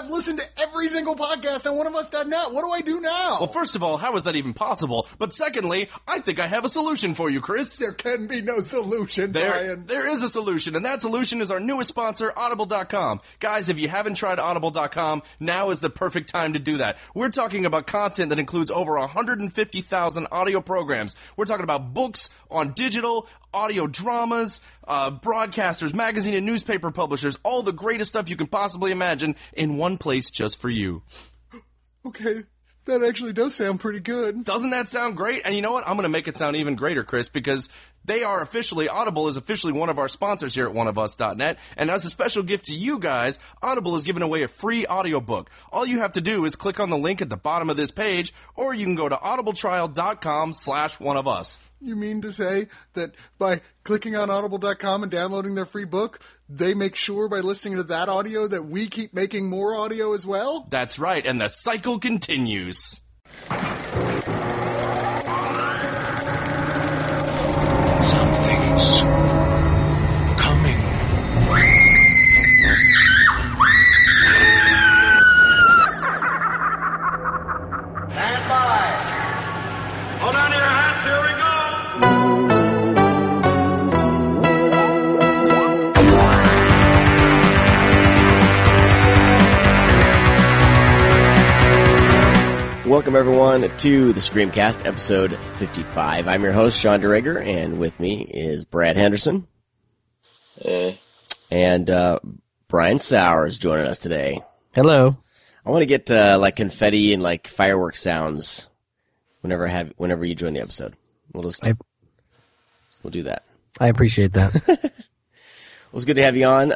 I've listened to every single podcast on oneofus.net. What do I do now? Well, first of all, how is that even possible? But secondly, I think I have a solution for you, Chris. There can be no solution, Brian. There is a solution, and that solution is our newest sponsor, Audible.com. Guys, if you haven't tried Audible.com, now is the perfect time to do that. We're talking about content that includes over 150,000 audio programs. We're talking about books on digital, audio dramas, broadcasters, magazine and newspaper publishers, all the greatest stuff you can possibly imagine in one place just for you. Okay, that actually does sound pretty good. Doesn't that sound great? And you know what? I'm going to make it sound even greater, Chris, because Audible is officially one of our sponsors here at oneofus.net, and as a special gift to you guys, Audible is giving away a free audiobook. All you have to do is click on the link at the bottom of this page, or you can go to audibletrial.com/oneofus. You mean to say that by clicking on audible.com and downloading their free book, they make sure by listening to that audio that we keep making more audio as well? That's right, and the cycle continues. Something's coming. Stand by. Hold on to your hats, here we go. Welcome, everyone, to the Screamcast, episode 55. I'm your host, Sean DeRager, and with me is Brad Henderson. Hey. And Brian Sowers joining us today. Hello. I want to get like confetti and like fireworks sounds whenever you join the episode. We'll do that. I appreciate that. Well, it's good to have you on.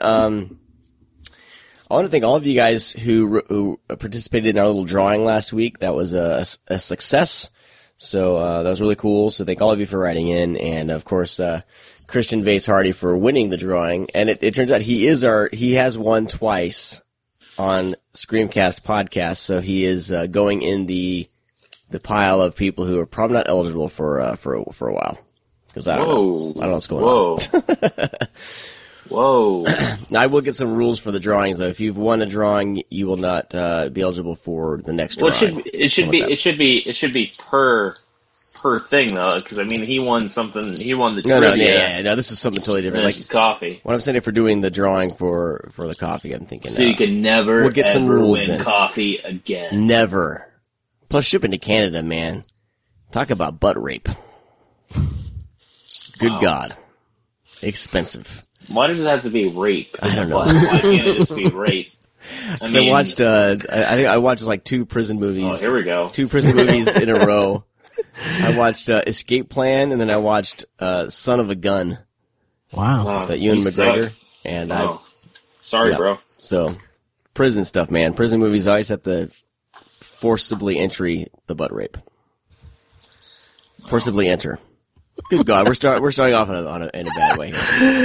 I want to thank all of you guys who participated in our little drawing last week. That was a success. So that was really cool. So thank all of you for writing in, and of course Christian Vase Hardy for winning the drawing. And it turns out he has won twice on Screamcast podcast. So he is going in the pile of people who are probably not eligible for a while, because I don't know what's going on. Whoa. Now, I will get some rules for the drawings, though. If you've won a drawing, you will not be eligible for the next drawing. Well, it should be per thing, though, because I mean he won something. He won the trivia. No, this is something totally different. This is coffee. What I'm saying, if we're doing the drawing for the coffee, I'm thinking. So you can never we'll get some rules win in. coffee again. Never. Plus, shipping to Canada, man. Talk about butt rape. Good God, expensive. Why does it have to be rape? I don't know. Why can't it just be rape? I watched. I think I watched like 2 prison movies. Oh, here we go. 2 prison movies in a row. I watched Escape Plan, and then I watched Son of a Gun. Wow. Ewan McGregor. And sorry, bro. So, prison stuff, man. Prison movies always have to forcibly enter the butt rape. Forcibly enter. Good God, we're starting off in a bad way here.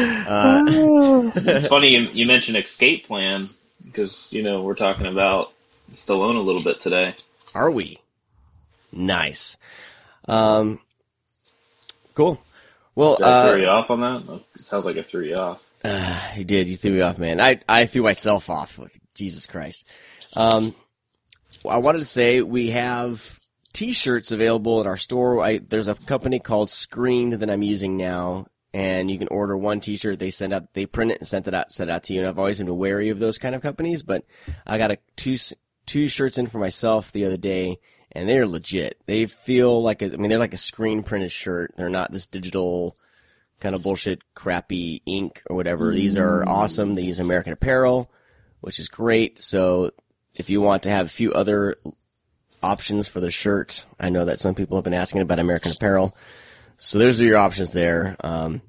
It's funny you mentioned Escape Plan, because we're talking about Stallone a little bit today. Are we? Nice. Cool. Well, did I throw you off on that? It sounds like I threw you off. You did. You threw me off, man. I threw myself off. Jesus Christ. I wanted to say we have T-shirts available in our store. There's a company called Screened that I'm using now, and you can order 1 T-shirt. They print it and send it out to you. And I've always been wary of those kind of companies, but I got two shirts in for myself the other day, and they're legit. They feel like they're like a screen printed shirt. They're not this digital kind of bullshit, crappy ink or whatever. These are awesome. They use American Apparel, which is great. So if you want to have a few other options for the shirt, I know that some people have been asking about American Apparel, so those are your options there. And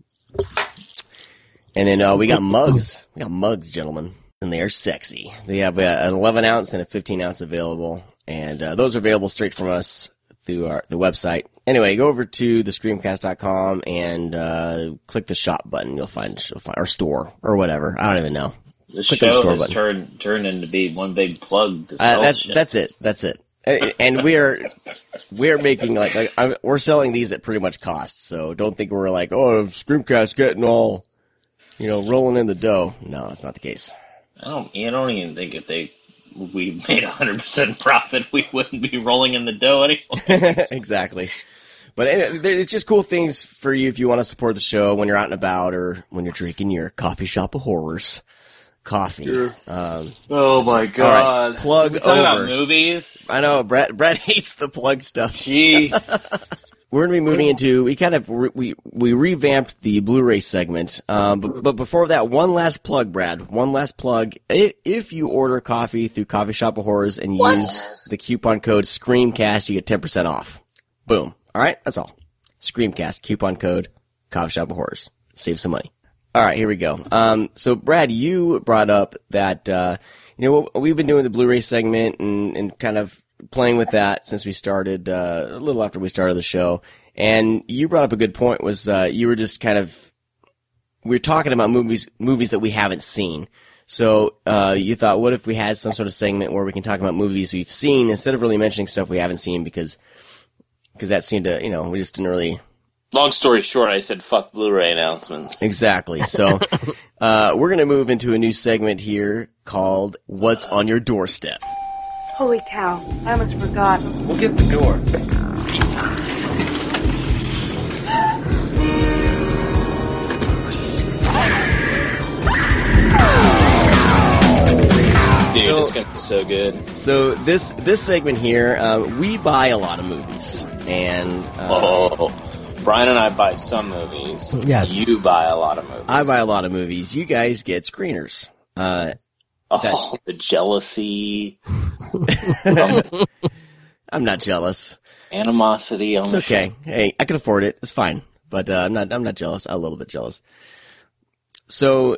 then we got mugs. We got mugs, gentlemen, and they are sexy. They have an 11 ounce and a 15 ounce available, and those are available straight from us through the website. Anyway, go over to thescreamcast.com and click the shop button. You'll find our store or whatever. I don't even know. The show has turned into be one big plug to sell shit. That's it. And we're making we're selling these at pretty much cost. So don't think we're like, oh, Screamcast getting all, rolling in the dough. No, that's not the case. I don't even think if they we made 100% profit, we wouldn't be rolling in the dough anymore. Exactly. But it's just cool things for you if you want to support the show when you're out and about or when you're drinking your coffee shop of horrors coffee. Sure. Oh my God! Right, plug over. Talking about movies. I know Brett hates the plug stuff. Jeez. We're going to be moving into, we revamped the Blu-ray segment, but before that, one last plug, Brad. One last plug. If you order coffee through Coffee Shop of Horrors and use the coupon code SCREAMCAST, you get 10% off. Boom. All right? That's all. SCREAMCAST, coupon code Coffee Shop of Horrors. Save some money. All right, here we go. So Brad, you brought up that, we've been doing the Blu-ray segment and kind of playing with that since we started, a little after we started the show. And you brought up a good point was, you were just we were talking about movies that we haven't seen. So, you thought, what if we had some sort of segment where we can talk about movies we've seen instead of really mentioning stuff we haven't seen because that seemed to, we just didn't really. Long story short, I said fuck Blu-ray announcements. Exactly. So, we're gonna move into a new segment here called What's on Your Doorstep. Holy cow, I almost forgot. We'll get the door. Dude, it's gonna be so good. So this segment here, we buy a lot of movies, and Brian and I buy some movies. Yes. You buy a lot of movies. I buy a lot of movies. You guys get screeners. The jealousy. I'm not jealous. Animosity. It's okay. Hey, I can afford it. It's fine. But I'm not jealous. I'm a little bit jealous. So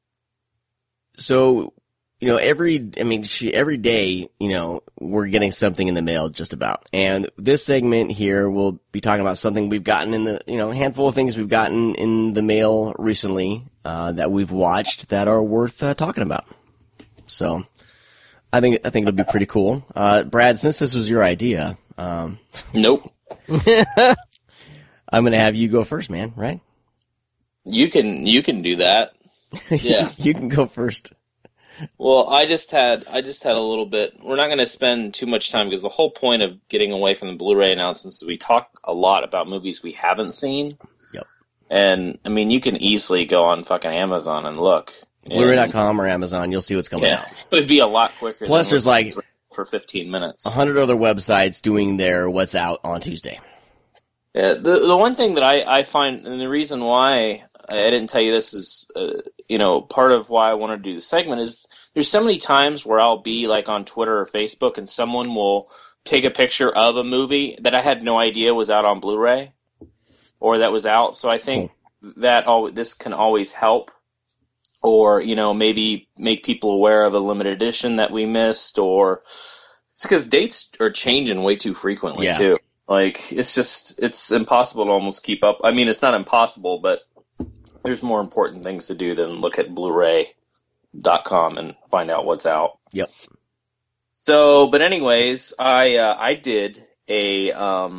every day, we're getting something in the mail just about. And this segment here, we'll be talking about something we've gotten in the, a handful of things we've gotten in the mail recently, that we've watched that are worth talking about. So I think it'll be pretty cool. Brad, since this was your idea, nope. I'm going to have you go first, man, right? You can do that. Yeah. You can go first. Well, I just had a little bit. We're not going to spend too much time because the whole point of getting away from the Blu-ray announcements is we talk a lot about movies we haven't seen. Yep. And I mean, you can easily go on fucking Amazon and look. Blu-ray.com or Amazon, you'll see what's coming out. It would be a lot quicker. Plus, there's for 15 minutes. 100 other websites doing their what's out on Tuesday. Yeah, the one thing that I find, and the reason why I didn't tell you this is, part of why I want to do the segment is there's so many times where I'll be like on Twitter or Facebook and someone will take a picture of a movie that I had no idea was out on Blu-ray or that was out. So I think that this can always help, or maybe make people aware of a limited edition that we missed, or it's because dates are changing way too frequently too. Like it's impossible to almost keep up. I mean, it's not impossible, but there's more important things to do than look at Blu-ray.com and find out what's out. Yep. So, but anyways, I did a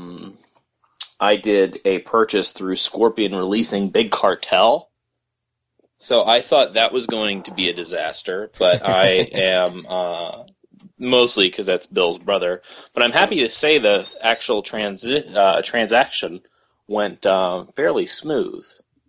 purchase through Scorpion Releasing Big Cartel. So I thought that was going to be a disaster, but I am mostly because that's Bill's brother. But I'm happy to say the actual transaction went fairly smooth.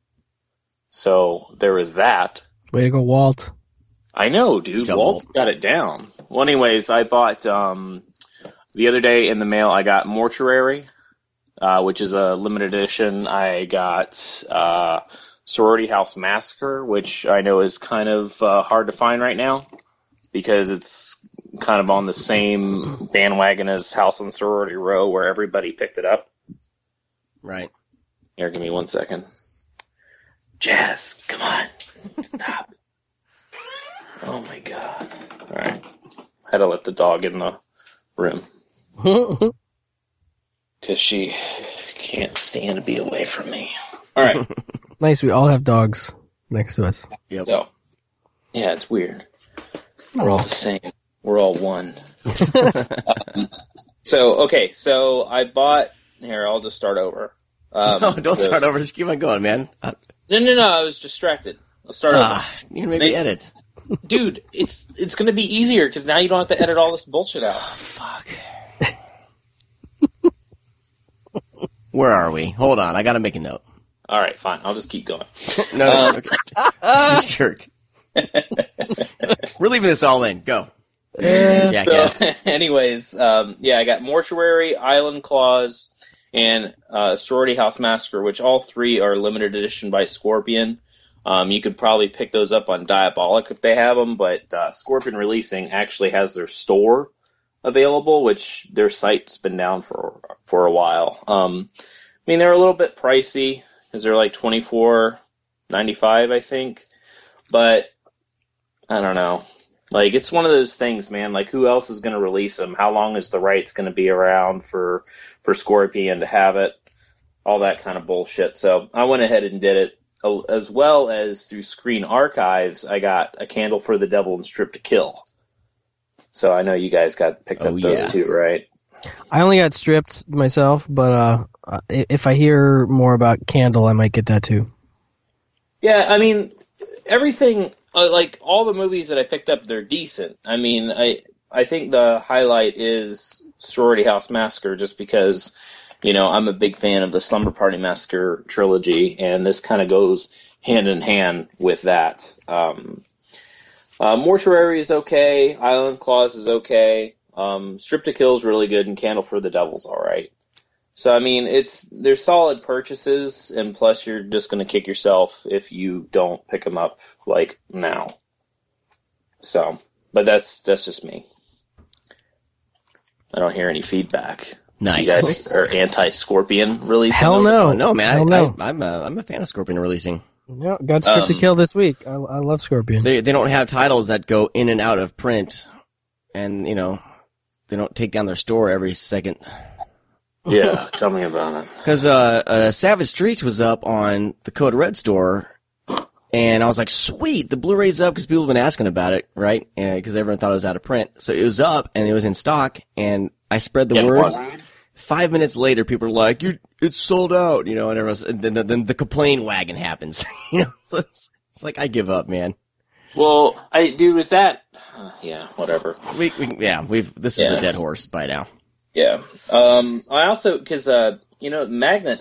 So there was that. Way to go, Walt. I know, dude. Walt's got it down. Well, anyways, I bought the other day in the mail, I got Mortuary, which is a limited edition. I got Sorority House Massacre, which I know is kind of hard to find right now because it's kind of on the same bandwagon as House on Sorority Row where everybody picked it up. Right. Here, give me 1 second. Jazz, come on. Stop. Oh my god. Alright. Had to let the dog in the room. Because she can't stand to be away from me. Alright. Nice, we all have dogs next to us. Yep. So, yeah, it's weird. We're all the same. We're all one. So I bought... Here, I'll just start over. No, don't start over. Just keep on going, man. No, I was distracted. I'll start over. You can maybe edit. Dude, it's going to be easier because now you don't have to edit all this bullshit out. Fuck. Where are we? Hold on, I gotta make a note. All right, fine. I'll just keep going. No, okay. Just jerk. We're leaving this all in. Go. Jackass. So, anyways, I got Mortuary, Island Claws, and Sorority House Massacre, which all three are limited edition by Scorpion. You could probably pick those up on Diabolic if they have them, but Scorpion Releasing actually has their store available, which their site's been down for a while. I mean, they're a little bit pricey because they're like $24.95, I think, but I don't know. Like, it's one of those things, man. Like, who else is going to release them? How long is the rights going to be around for Scorpion to have it? All that kind of bullshit. So I went ahead and did it, as well as through Screen Archives. I got A Candle for the Devil and Strip to Kill. So I know you guys picked up those two, right? I only got Stripped myself, but if I hear more about Candle, I might get that too. Yeah, I mean, everything, like all the movies that I picked up, they're decent. I mean, I think the highlight is Sorority House Massacre, just because, you know, I'm a big fan of the Slumber Party Massacre trilogy, and this kind of goes hand in hand with that. Mortuary is okay. Island Claws is okay. Strip to Kill is really good, and Candle for the Devil's all right. So, I mean, they're solid purchases, and plus you're just going to kick yourself if you don't pick them up, like, now. So, but that's just me. I don't hear any feedback. Nice. You guys are anti-Scorpion releasing? Hell no. No, man. Hell no. I'm a fan of Scorpion releasing. No, got Strip to Kill this week. I love Scorpion. They don't have titles that go in and out of print, and, you know, they don't take down their store every second. Yeah, tell me about it. Because Savage Streets was up on the Code Red store, and I was like, sweet, the Blu-ray's up, because people have been asking about it, right? Because everyone thought it was out of print. So it was up, and it was in stock, and I spread the word. 5 minutes later, people are like, it's sold out, you know, and then the complaint wagon happens. You know, it's like, I give up, man. Well, I do with that. Yeah, whatever. This is a dead horse by now. Yeah. I also, because, you know, Magnet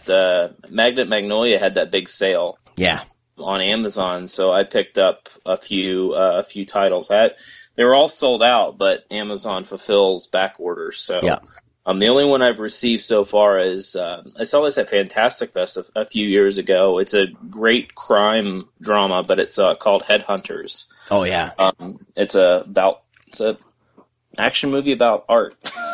Magnolia had that big sale. Yeah. On Amazon, so I picked up a few titles. They were all sold out, but Amazon fulfills back orders. So, yeah. The only one I've received so far is I saw this at Fantastic Fest a few years ago. It's a great crime drama, but it's called Headhunters. Oh yeah. It's an action movie about art.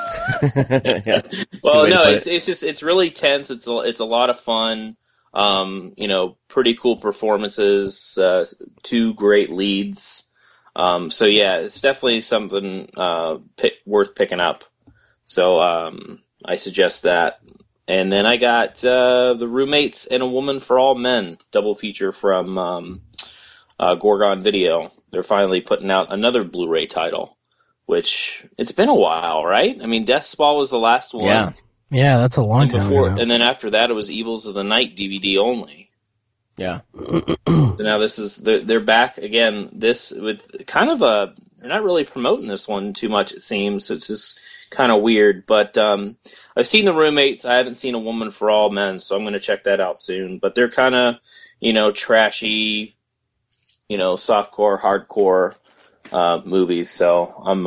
Yeah. Well, no, it's really tense. It's a lot of fun. You know, pretty cool performances, two great leads. So yeah, it's definitely something worth picking up. So I suggest that. And then I got The Roommates and A Woman for All Men double feature from Gorgon Video. They're finally putting out another Blu-ray title, which it's been a while, right? I mean, Death Spa was the last one. Yeah, that's a long time ago. And then after that, it was Evils of the Night DVD only. Yeah. So now they're back again. This with kind of they're not really promoting this one too much, it seems. So it's just kind of weird. But I've seen The Roommates. I haven't seen A Woman for All Men, so I'm going to check that out soon. But they're kind of, you know, trashy, you know, softcore, hardcore movies. So I'm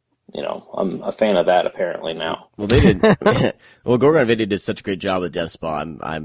a fan of that apparently now. Well, they did. Well, Gorgon Video did such a great job with Death Spa.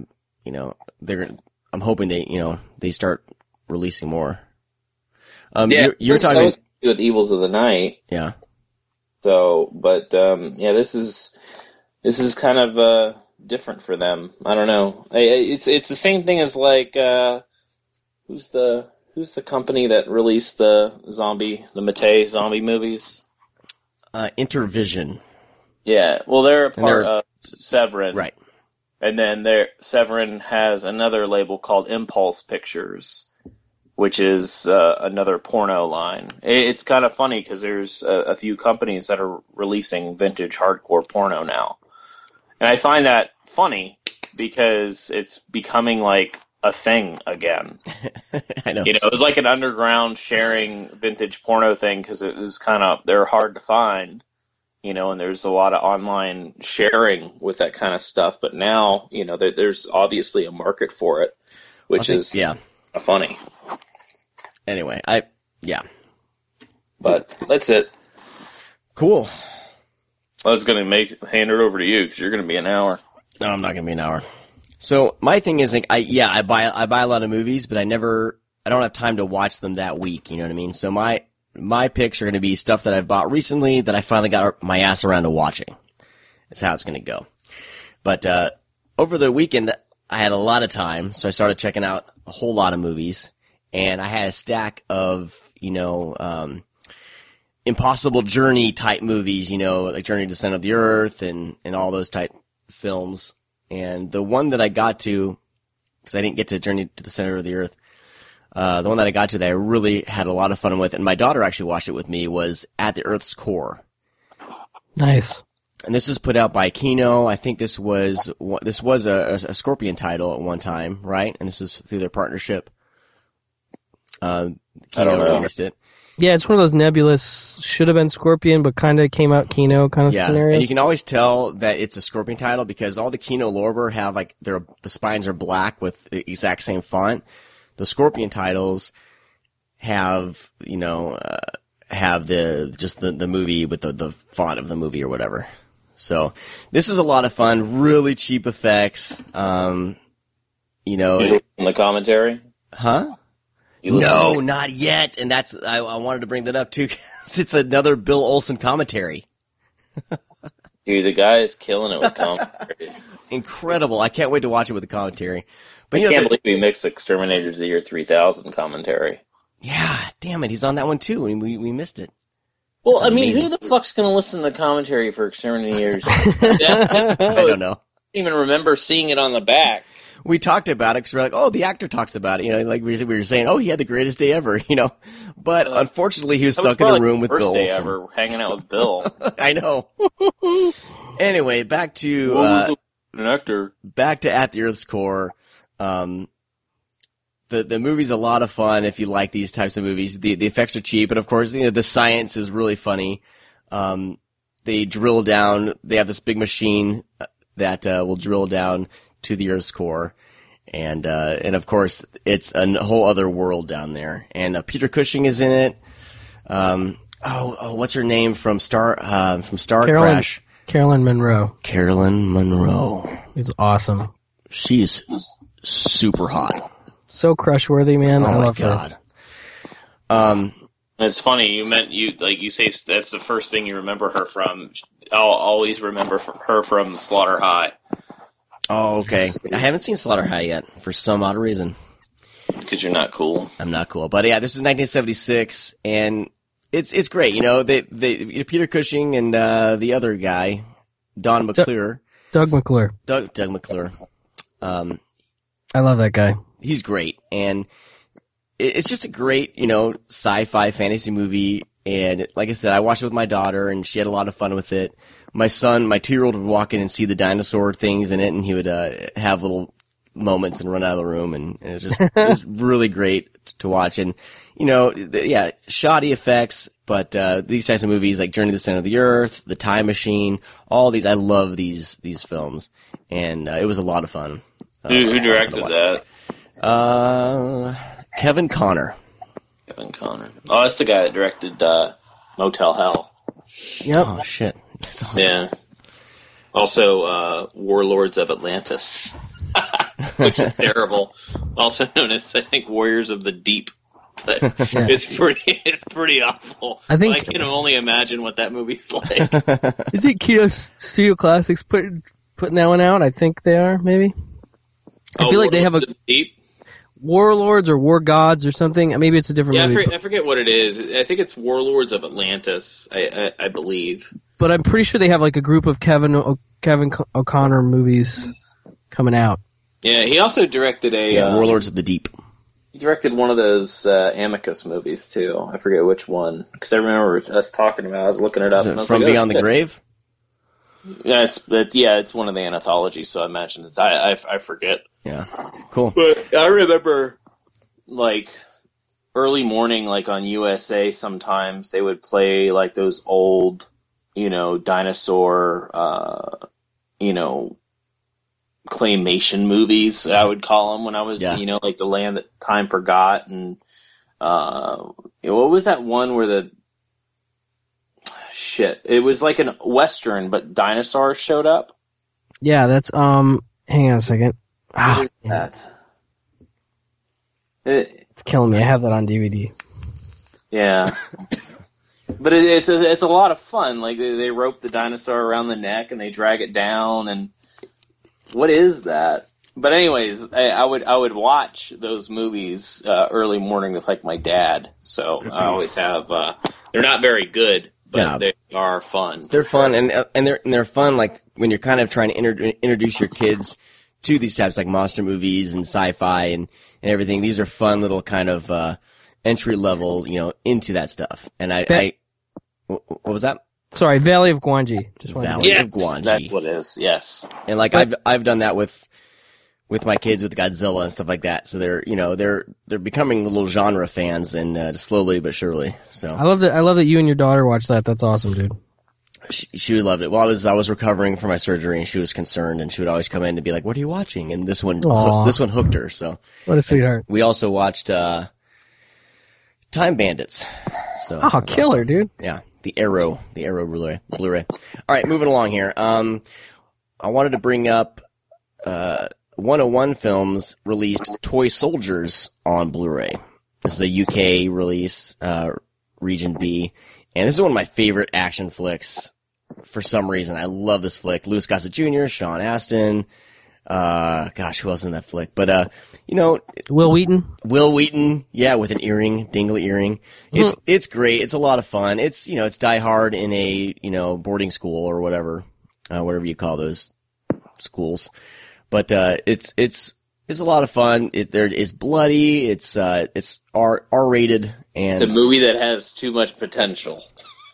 I'm hoping they start releasing more. You're talking with Evils of the Night. Yeah. So, but this is kind of different for them. I don't know. It's the same thing as like who's the company that released the Mattei zombie movies? Intervision. Yeah. Well, they're a part of Severin, right? And then Severin has another label called Impulse Pictures, which is another porno line. It's kind of funny because there's a few companies that are releasing vintage hardcore porno now. And I find that funny because it's becoming like a thing again. I know. You know, it was like an underground sharing vintage porno thing because it was they're hard to find, you know, and there's a lot of online sharing with that kind of stuff. But now, you know, there's obviously a market for it, which is funny. Anyway, But that's it. Cool. I was going to hand it over to you because you're going to be an hour. No, I'm not going to be an hour. So my thing is, like, I buy a lot of movies, but I don't have time to watch them that week. You know what I mean? So my picks are going to be stuff that I've bought recently that I finally got my ass around to watching. That's how it's going to go. But over the weekend, I had a lot of time, so I started checking out a whole lot of movies, and I had a stack of, you know, Impossible Journey type movies, you know, like Journey to the Center of the Earth and all those type films. And the one that I got to, because I didn't get to Journey to the Center of the Earth, the one that I got to that I really had a lot of fun with, and my daughter actually watched it with me, was At the Earth's Core. Nice. And this was put out by Kino. I think this was a Scorpion title at one time, right? And this is through their partnership. Kino released it. Yeah, it's one of those nebulous, should have been Scorpion, but kind of came out Kino kind of scenarios. And you can always tell that it's a Scorpion title because all the Kino Lorber have, like, the spines are black with the exact same font. The Scorpion titles have, you know, have the movie with the font of the movie or whatever. So this is a lot of fun, really cheap effects. You know, in the commentary? Huh? No, not yet. And that's, I wanted to bring that up too, because it's another Bill Olsen commentary. Dude, the guy is killing it with commentaries. Incredible. I can't wait to watch it with the commentary. But I can't believe we mixed Exterminators of the Year 3000 commentary. Yeah, damn it. He's on that one too, and we missed it. Well, that's amazing. Who the fuck's going to listen to the commentary for Exterminators? I don't know. I don't even remember seeing it on the back. We talked about it because we're like, oh, the actor talks about it. You know, like we were saying, oh, he had the greatest day ever, you know. But unfortunately, he was stuck in a room with Bill Olsen. First day ever, hanging out with Bill. I know. Anyway, back to an actor. Back to At the Earth's Core. The movie's a lot of fun if you like these types of movies. The effects are cheap, and of course, you know, the science is really funny. They drill down. They have this big machine that will drill down to the Earth's core, and of course, it's a whole other world down there. And Peter Cushing is in it. What's her name from Star Crash? Carolyn Monroe. Carolyn Monroe. It's awesome. She's super hot. So crush-worthy, man. I love her. It's funny, you say that's the first thing you remember her from. I'll always remember her from Slaughter High. Oh, okay. I haven't seen Slaughter High yet, for some odd reason. Because you're not cool. I'm not cool. But yeah, this is 1976, and it's great. You know, Peter Cushing and the other guy, Don McClure. Doug McClure. Doug McClure. I love that guy. He's great, and it's just a great, you know, sci-fi fantasy movie. And like I said, I watched it with my daughter, and she had a lot of fun with it. My son, my 2-year-old, would walk in and see the dinosaur things in it, and he would have little moments and run out of the room, and it was really great to watch. And, you know, shoddy effects, but these types of movies like Journey to the Center of the Earth, The Time Machine, all these, I love these films, and it was a lot of fun. Who directed that? Kevin Connor. Kevin Connor. Oh, that's the guy that directed Motel Hell. Yep. Oh, shit. That's awesome. Yeah. Also, Warlords of Atlantis, which is terrible. Also known as, I think, Warriors of the Deep. But it's pretty awful. I can only imagine what that movie's like. Is it Kino Studio Classics putting that one out? I think they are, maybe. I feel like they have a Deep? Warlords or War Gods or something. Maybe it's a different movie. I forget what it is. I think it's Warlords of Atlantis, I believe. But I'm pretty sure they have like a group of Kevin O'Connor movies coming out. Yeah, he also directed Warlords of the Deep. He directed one of those Amicus movies, too. I forget which one. Because I remember us talking about it. I was looking it up. From Beyond the Grave? Yeah, it's one of the anthologies, so I imagine it's. I forget. Yeah, cool. But I remember, like, early morning, like on USA, sometimes they would play like those old, dinosaur, claymation movies. I would call them when I was, like The Land That Time Forgot, and what was that one where it was like an Western, but dinosaurs showed up. Yeah, that's hang on a second. What is that? It's killing me. I have that on DVD. Yeah. But it's a lot of fun. Like they rope the dinosaur around the neck and they drag it down, and what is that? But anyways, I would watch those movies early morning with like my dad. So I always have. They're not very good, but they are fun. They're fun, and they're fun. Like when you're kind of trying to introduce your kids to these types like monster movies and sci-fi and everything. These are fun little kind of entry level, into that stuff. And what was that? Sorry, Valley of Gwangi. Valley of Gwangi. That's what it is. Yes. And like I've done that with my kids with Godzilla and stuff like that. So they're becoming little genre fans, and slowly but surely. So I love that you and your daughter watch that. That's awesome, dude. She loved it. Well, I was recovering from my surgery, and she was concerned, and she would always come in and be like, "What are you watching?" And this one hooked her. So what a sweetheart. We also watched Time Bandits. So killer, dude. Yeah, the Arrow Blu-ray. All right, moving along here. I wanted to bring up 101 Films released Toy Soldiers on Blu-ray. This is a UK release, Region B. And this is one of my favorite action flicks for some reason. I love this flick. Louis Gossett Jr., Sean Astin. Who else in that flick? But, Will Wheaton. Will Wheaton, yeah, with an dingly earring. It's great. It's a lot of fun. It's Die Hard in a, boarding school or whatever you call those schools. But, it's a lot of fun. It's bloody. It's R-rated. And it's a movie that has too much potential.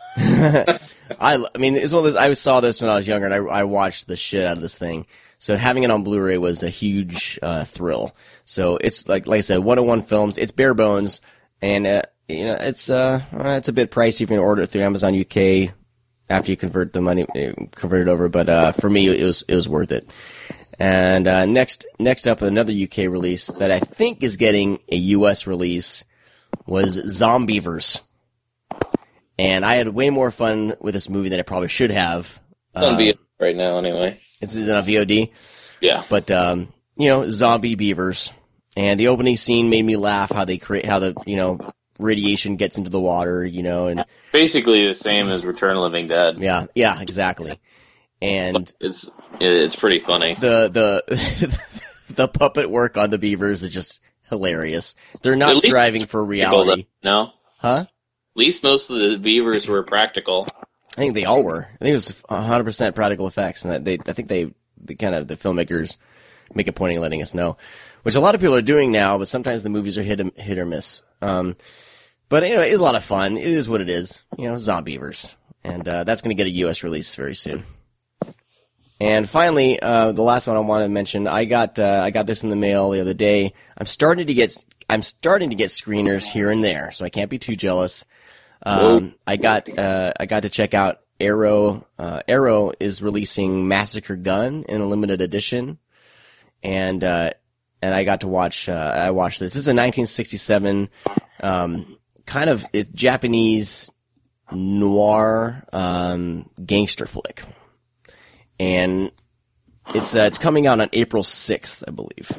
I mean, it's one of those. I saw this when I was younger, and I watched the shit out of this thing. So having it on Blu-ray was a huge thrill. So it's like I said, 101 Films. It's bare bones, and it's a bit pricey if you order it through Amazon UK after you convert it over. But for me, it was worth it. And next up, another UK release that I think is getting a US release was Zombievers. And I had way more fun with this movie than I probably should have. It's on VOD right now, anyway. It's on VOD? Yeah. But, zombie beavers. And the opening scene made me laugh how the radiation gets into the water, and basically the same as Return of the Living Dead. Yeah, exactly. And it's pretty funny. The puppet work on the beavers is just hilarious. They're not striving for reality. No? Huh? At least most of the beavers were practical. I think they all were. I think it was 100% practical effects, and I think the filmmakers make a point of letting us know, which a lot of people are doing now. But sometimes the movies are hit or miss. But anyway, it's a lot of fun. It is what it is. Zombievers, and that's going to get a U.S. release very soon. And finally, the last one I want to mention, I got this in the mail the other day. I'm starting to get screeners here and there, so I can't be too jealous. I got to check out Arrow. Arrow is releasing Massacre Gun in a limited edition, and I got to watch. I watched this. This is a 1967 kind of it's Japanese noir gangster flick. And it's coming out on April 6th, I believe.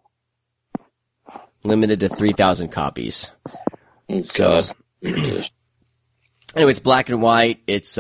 Limited to 3,000 copies. Oh, so, anyway, it's black and white. It's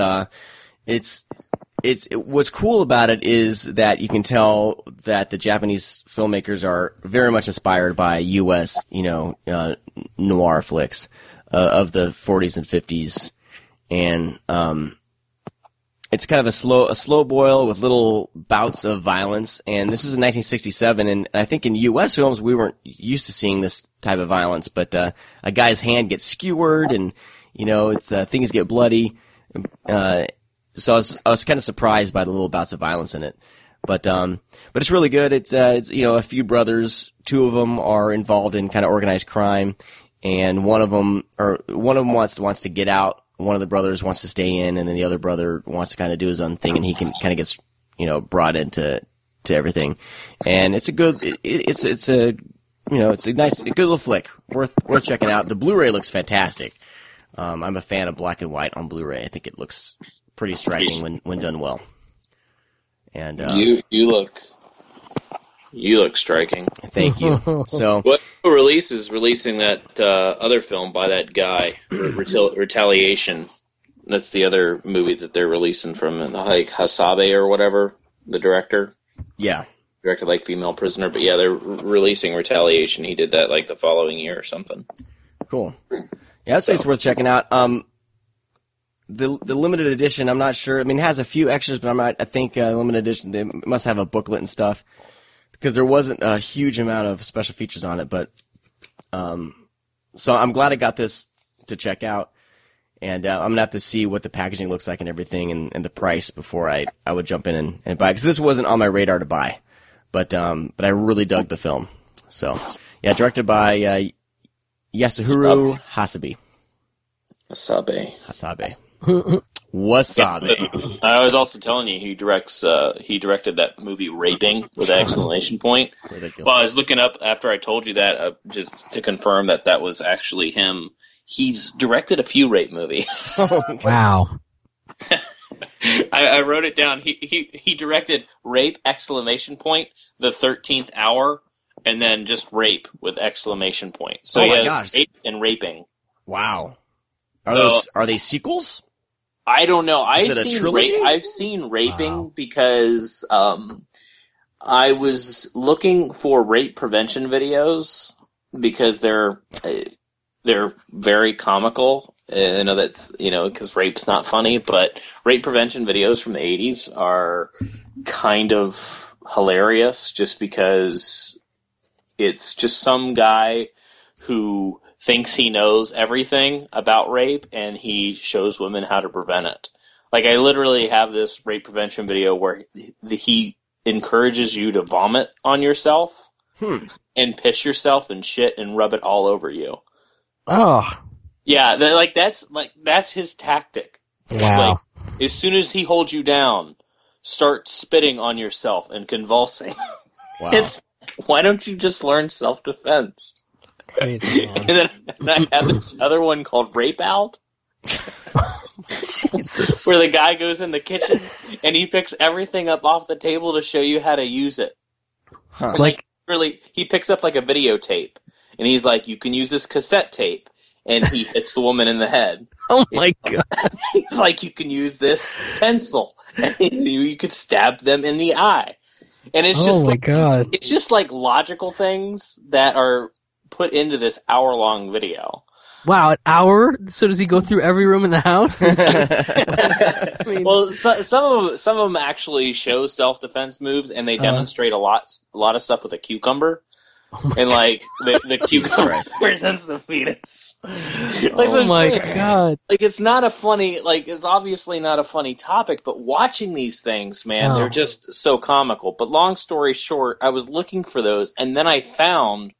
what's cool about it is that you can tell that the Japanese filmmakers are very much inspired by U.S. Noir flicks of the 40s and 50s, and it's kind of a slow boil with little bouts of violence, and this is in 1967, and I think in U.S. films we weren't used to seeing this type of violence, but a guy's hand gets skewered, and things get bloody. so I was kind of surprised by the little bouts of violence in it. But it's really good. It's a few brothers, two of them are involved in kind of organized crime, and one of them wants to get out. One of the brothers wants to stay in, and then the other brother wants to kind of do his own thing, and he kind of gets, brought into everything. And it's a good, it's a good little flick, worth checking out. The Blu-ray looks fantastic. I'm a fan of black and white on Blu-ray. I think it looks pretty striking when done well. And you look striking. Thank you. So, what release is releasing that other film by that guy, Retaliation? That's the other movie that they're releasing from, like Hasabe or whatever, the director. Yeah, directed like Female Prisoner, but yeah, they're releasing Retaliation. He did that like the following year or something. Cool. Yeah, I'd say it's worth checking out. The limited edition, I'm not sure. I mean, it has a few extras, but I think limited edition, they must have a booklet and stuff, because there wasn't a huge amount of special features on it. But so I'm glad I got this to check out, and I'm gonna have to see what the packaging looks like and everything, and the price before I would jump in and buy it, because this wasn't on my radar to buy, but I really dug the film. So yeah, directed by Yasuhiro Hasabe. Wasabi. I was also telling you he directed that movie Raping with an exclamation point. Ridiculous. Well, I was looking up after I told you that just to confirm that was actually him. He's directed a few rape movies. Wow. I wrote it down. He directed Rape exclamation point, The 13th Hour, and then just Rape with exclamation point. So he has Rape and Raping. Wow. Are they sequels? I don't know. Is it a trilogy? I've seen Raping because I was looking for rape prevention videos because they're very comical. I know that's because rape's not funny, but rape prevention videos from the 80s are kind of hilarious just because it's just some guy who thinks he knows everything about rape, and he shows women how to prevent it. Like, I literally have this rape prevention video where he encourages you to vomit on yourself and piss yourself and shit and rub it all over you. Oh. Yeah, that's his tactic. Wow. Like, as soon as he holds you down, start spitting on yourself and convulsing. Wow. It's why don't you just learn self-defense? Crazy, and then I have this other one called Rape Out, Jesus. where the guy goes in the kitchen and he picks everything up off the table to show you how to use it. Huh. Like, really, he picks up like a videotape, and he's like, "You can use this cassette tape," and he hits the woman in the head. Oh my god! He's like, "You can use this pencil, and you could stab them in the eye." And it's just God. It's just like logical things that are put into this hour-long video. Wow, an hour? So does he go through every room in the house? Well, some of them actually show self-defense moves, and they demonstrate a lot of stuff with a cucumber. And like the cucumber represents the fetus. Oh my god! Like, it's not a funny, it's obviously not a funny topic, but watching these things, man, they're just so comical. But long story short, I was looking for those, and then I found,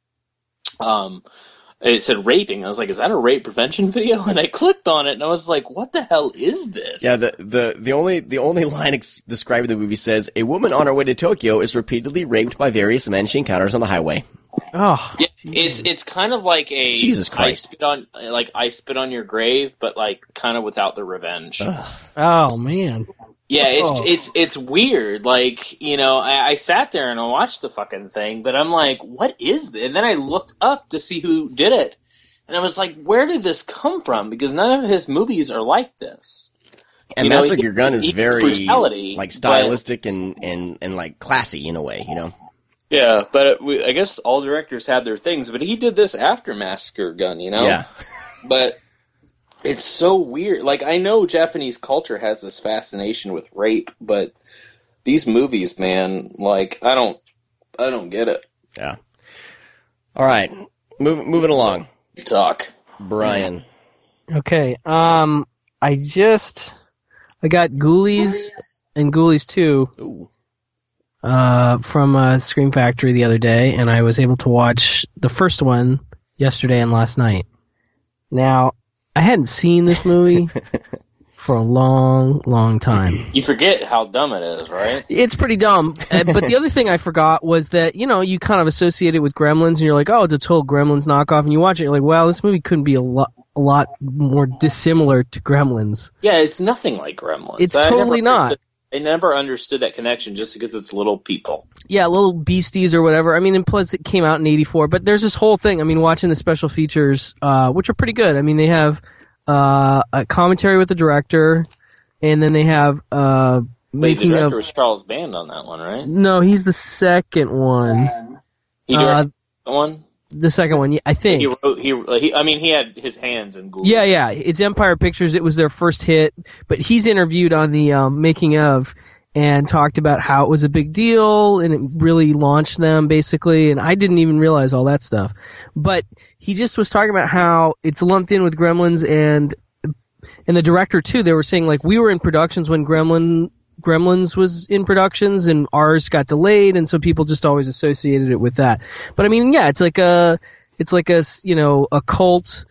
it said raping. I was like, is that a rape prevention video? And I clicked on it, and I was like, what the hell is this? Yeah, the only line describing the movie says, "A woman on her way to Tokyo is repeatedly raped by various men she encounters on the highway." Oh, yeah, it's kind of like a Jesus Christ. I spit on your grave, but like kind of without the revenge. Oh man. Yeah, it's weird. Like, I sat there and I watched the fucking thing, but I'm like, what is this? And then I looked up to see who did it, and I was like, where did this come from? Because none of his movies are like this. And Massacre Your Gun is very brutality, like stylistic and like classy in a way, Yeah, but I guess all directors have their things, but he did this after Massacre Gun, Yeah. But it's so weird. Like, I know Japanese culture has this fascination with rape, but these movies, man, like, I don't get it. Yeah. All right, moving along. Talk, Brian. Okay. I I got Ghoulies and Ghoulies 2 Ooh. from Scream Factory the other day, and I was able to watch the first one yesterday and last night. Now, I hadn't seen this movie for a long, long time. You forget how dumb it is, right? It's pretty dumb. But the other thing I forgot was that, you kind of associate it with Gremlins, and you're like, oh, it's a total Gremlins knockoff, and you watch it, you're like, well, this movie couldn't be a lot more dissimilar to Gremlins. Yeah, it's nothing like Gremlins. It's totally not. I never understood that connection just because it's little people. Yeah, little beasties or whatever. I mean, and plus it came out in '84. But there's this whole thing. I mean, watching the special features, which are pretty good. I mean, they have a commentary with the director, and then they have The making director of. was Charles Band on that one, right? No, he's the second one. He directed that one? The second one, I think. He wrote. He had his hands in Ghoulies. Yeah. It's Empire Pictures. It was their first hit, but he's interviewed on the making of and talked about how it was a big deal and it really launched them basically. And I didn't even realize all that stuff, but he just was talking about how it's lumped in with Gremlins and the director too. They were saying like we were in productions when Gremlins was in productions and ours got delayed, and so people just always associated it with that. But I mean, yeah, it's like a a cult,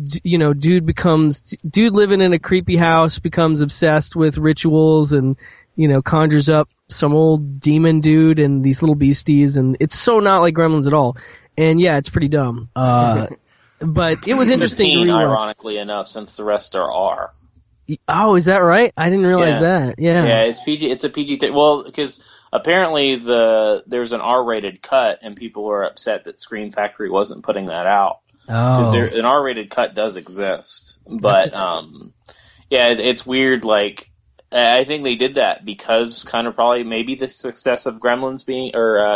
dude living in a creepy house becomes obsessed with rituals and conjures up some old demon dude and these little beasties, and it's so not like Gremlins at all. And yeah, it's pretty dumb. But it was interesting to rewatch. Ironically enough, since the rest are R. Oh, is that right? I didn't realize that. Yeah. Yeah, it's PG. It's a PG. Well, because apparently there's an R-rated cut, and people are upset that Scream Factory wasn't putting that out. Because an R-rated cut does exist, but it's weird. Like, I think they did that because kind of probably maybe the success of Gremlins being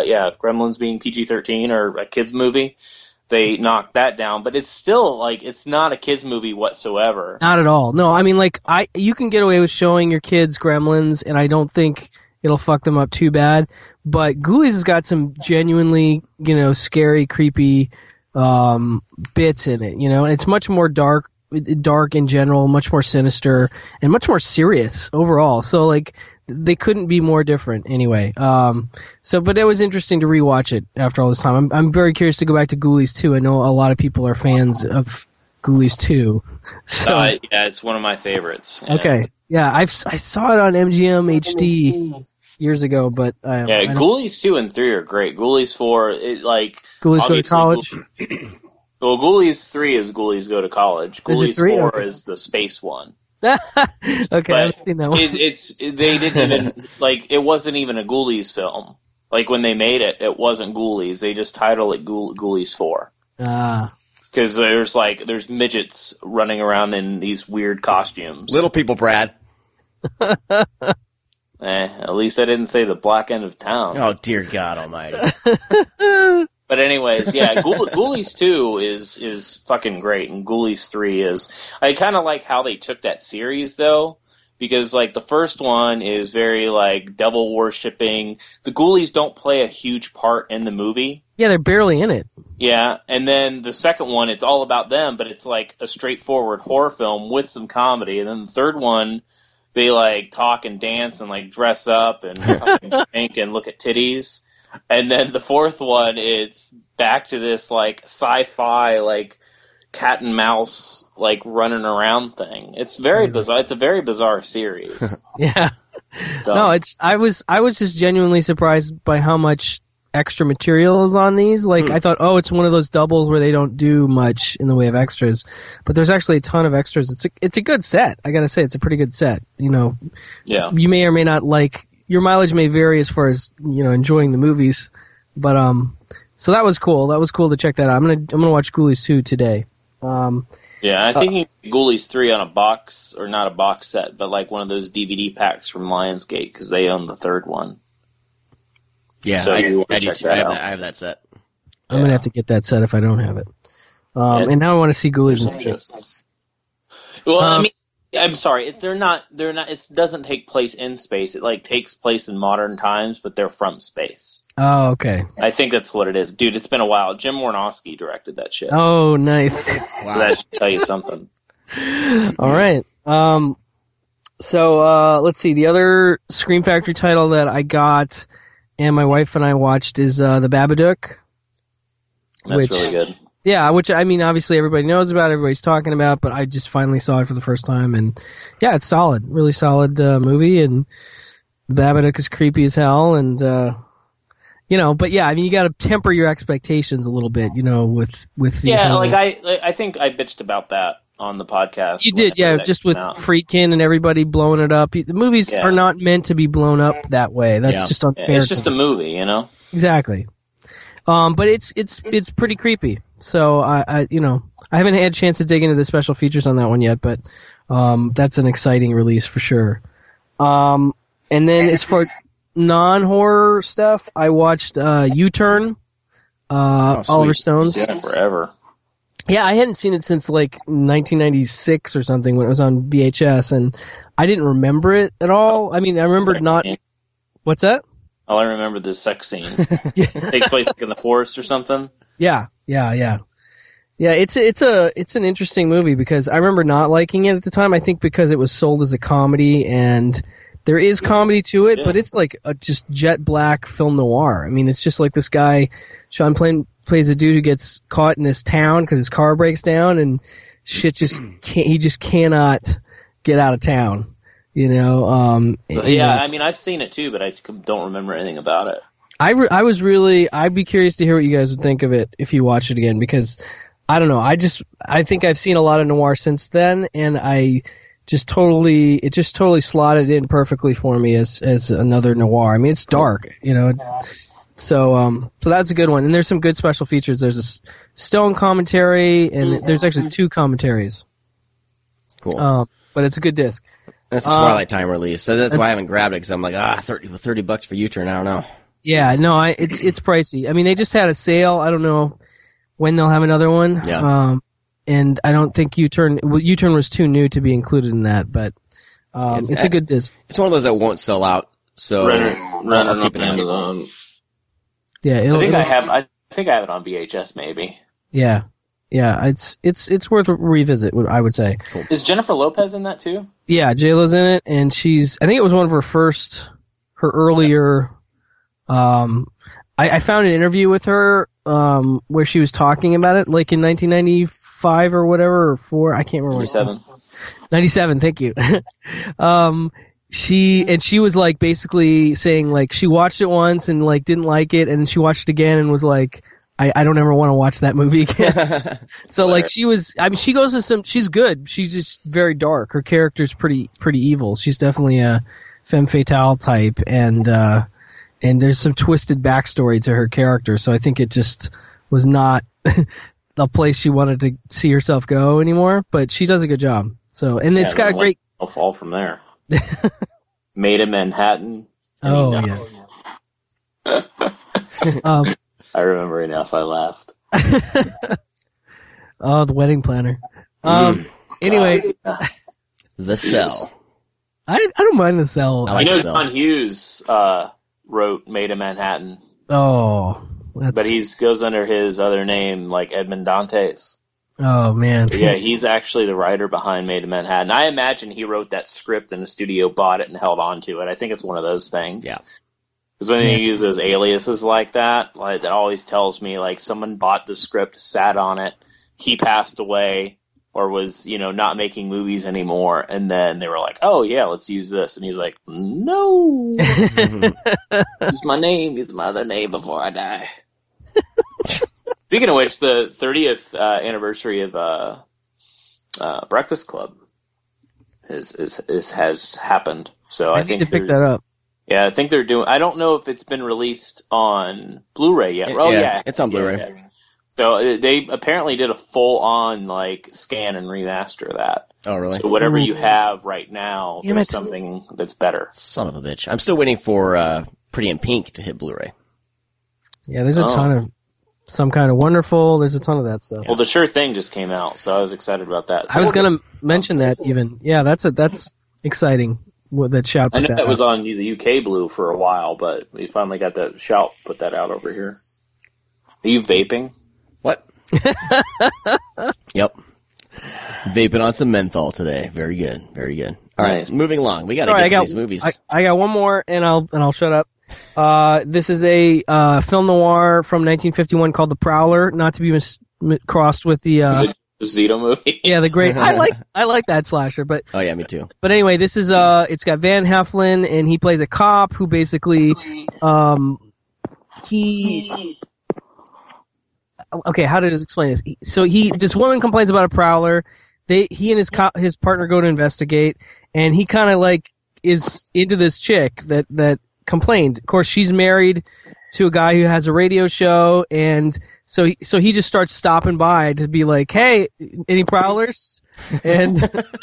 PG-13 or a kids movie. They knocked that down, but it's still like it's not a kids movie whatsoever. Not at all. No, I mean like you can get away with showing your kids Gremlins, and I don't think it'll fuck them up too bad. But Ghoulies has got some genuinely scary, creepy bits in it. And it's much more dark in general, much more sinister, and much more serious overall. So like they couldn't be more different anyway. But it was interesting to rewatch it after all this time. I'm very curious to go back to Ghoulies 2. I know a lot of people are fans of Ghoulies 2. So yeah, it's one of my favorites. Okay. Yeah, I saw it on MGM HD years ago, but Ghoulies 2 and 3 are great. Ghoulies 4, Ghoulies Go to College. Well, Ghoulies 3 is Ghoulies Go to College. Ghoulies 4 is the space one. Okay, but I haven't seen that one. They didn't even it wasn't even a Ghoulies film. Like when they made it, it wasn't Ghoulies. They just titled it Ghoulies 4. Because there's midgets running around in these weird costumes. Little people, Brad. At least I didn't say the black end of town. Oh dear God Almighty. But anyways, yeah, Ghoulies 2 is fucking great, and Ghoulies 3 is... I kind of like how they took that series, though, because, like, the first one is very, like, devil-worshipping. The Ghoulies don't play a huge part in the movie. Yeah, they're barely in it. Yeah, and then the second one, it's all about them, but it's, like, a straightforward horror film with some comedy. And then the third one, they, like, talk and dance and, like, dress up and fucking drink and look at titties. And then the fourth one, it's back to this, like, sci-fi, like, cat and mouse, like, running around thing. It's very bizarre. It's a very bizarre series. Yeah. So. No, I was just genuinely surprised by how much extra material is on these. Like, I thought, it's one of those doubles where they don't do much in the way of extras. But there's actually a ton of extras. It's a good set. I gotta say, it's a pretty good set. Yeah. You may or may not like... Your mileage may vary as far as enjoying the movies, but so that was cool. That was cool to check that out. I'm gonna watch Ghoulies 2 today. I think Ghoulies 3 on a box, or not a box set, but like one of those DVD packs from Lionsgate because they own the third one. Yeah, so I have that set. I'm gonna have to get that set if I don't have it. And now I want to see Ghoulies in space. Well, I mean. I'm sorry. They're not. It doesn't take place in space. It like takes place in modern times, but they're from space. Oh, okay. I think that's what it is, dude. It's been a while. Jim Warnowski directed that shit. Oh, nice. Wow. So that should tell you something. All right. So let's see. The other Scream Factory title that I got and my wife and I watched is The Babadook. That's really good. Yeah, which, I mean, obviously everybody knows about, everybody's talking about, but I just finally saw it for the first time, and yeah, it's solid. Really solid movie, and the Babadook is creepy as hell, and, you know, but yeah, I mean, you gotta temper your expectations a little bit, you know, with the... Yeah, I think I bitched about that on the podcast. You did, yeah, just with Friedkin and everybody blowing it up. The movies are not meant to be blown up that way. That's just unfair. It's just a movie, you know? Exactly. But it's pretty creepy. So I you know, I haven't had a chance to dig into the special features on that one yet, but that's an exciting release for sure. And then as far as non-horror stuff, I watched U-Turn, Oliver Stone's. Yeah, forever. Yeah, I hadn't seen it since like 1996 or something when it was on VHS, and I didn't remember it at all. I mean, I remembered not. What's that? All I remember the sex scene. It takes place like in the forest or something. Yeah. It's an interesting movie because I remember not liking it at the time. I think because it was sold as a comedy, and there is comedy to it, but it's like a just jet black film noir. I mean, it's just like this guy, Sean plays a dude who gets caught in this town because his car breaks down, and shit he just cannot get out of town. You know, I mean, I've seen it too, but I don't remember anything about it. I'd be curious to hear what you guys would think of it if you watch it again, because I don't know, I think I've seen a lot of noir since then, and it just totally slotted in perfectly for me as another noir. I mean, it's dark, you know, so that's a good one, and there's some good special features. There's a Stone commentary, and there's actually 2 commentaries. Cool. But it's a good disc. That's a Twilight Time release, so that's why I haven't grabbed it, because I'm like, $30 for U-Turn, I don't know. Yeah, no, it's pricey. I mean, they just had a sale. I don't know when they'll have another one. Yeah. And I don't think U-Turn was too new to be included in that, but it's a good disc. It's one of those that won't sell out, so I'll keep it on Amazon. Yeah, I think I have it on VHS, maybe. Yeah, it's worth a revisit, I would say. Cool. Is Jennifer Lopez in that too? Yeah, J-Lo's in it, and I think it was one of her earlier. I found an interview with her where she was talking about it, like in 1995 or whatever, or 4. I can't remember. 97. Thank you. She was like basically saying like she watched it once and like didn't like it, and she watched it again and was like, I don't ever want to watch that movie again. So like she goes to she's good. She's just very dark. Her character's pretty evil. She's definitely a femme fatale type, and there's some twisted backstory to her character. So I think it just was not the place she wanted to see herself go anymore, but she does a good job. So, and it's got a great... I'll fall from there. Made in Manhattan. Yeah. I remember enough. I laughed. Oh, The Wedding Planner. Anyway. The Cell. I don't mind The Cell. John Hughes wrote Made in Manhattan. Oh. But he goes under his other name, like Edmond Dantes. Oh, man. But yeah, he's actually the writer behind Made in Manhattan. I imagine he wrote that script and the studio bought it and held on to it. I think it's one of those things. Yeah. Because when they use those aliases like that, like that always tells me like someone bought the script, sat on it, he passed away, or was, not making movies anymore, and then they were like, oh yeah, let's use this. And he's like, no. Use my name, use my other name before I die. Speaking of which, the 30th anniversary of Breakfast Club has happened. So I think to pick that up. Yeah, I think they're doing. I don't know if it's been released on Blu-ray yet. Oh yeah, it's on Blu-ray. Yeah. So they apparently did a full-on scan and remaster of that. Oh really? So whatever you have right now, there's something that's better. Son of a bitch! I'm still waiting for Pretty in Pink to hit Blu-ray. Yeah, there's a ton of Some Kind of Wonderful. There's a ton of that stuff. Well, The Sure Thing just came out, so I was excited about that. So I was going to mention that even. Yeah, that's exciting. That Shout. I know that was on the UK Blue for a while, but we finally got that Shout put that out over here. Are you vaping? What? Yep. Vaping on some menthol today. Very good. Very good. All right, Nice. moving along. We got to Sorry, get to these movies. I got one more, and I'll shut up. This is a film noir from 1951 called The Prowler, not to be crossed with the The Zito movie. yeah, the great. I like that slasher, but Oh yeah, me too. But anyway, this is it's got Van Heflin, and he plays a cop who basically okay, how to explain this? This woman complains about a prowler. He and his partner go to investigate, and he kind of like is into this chick that complained. Of course, she's married to a guy who has a radio show, and so he just starts stopping by to be like, "Hey, any prowlers?" And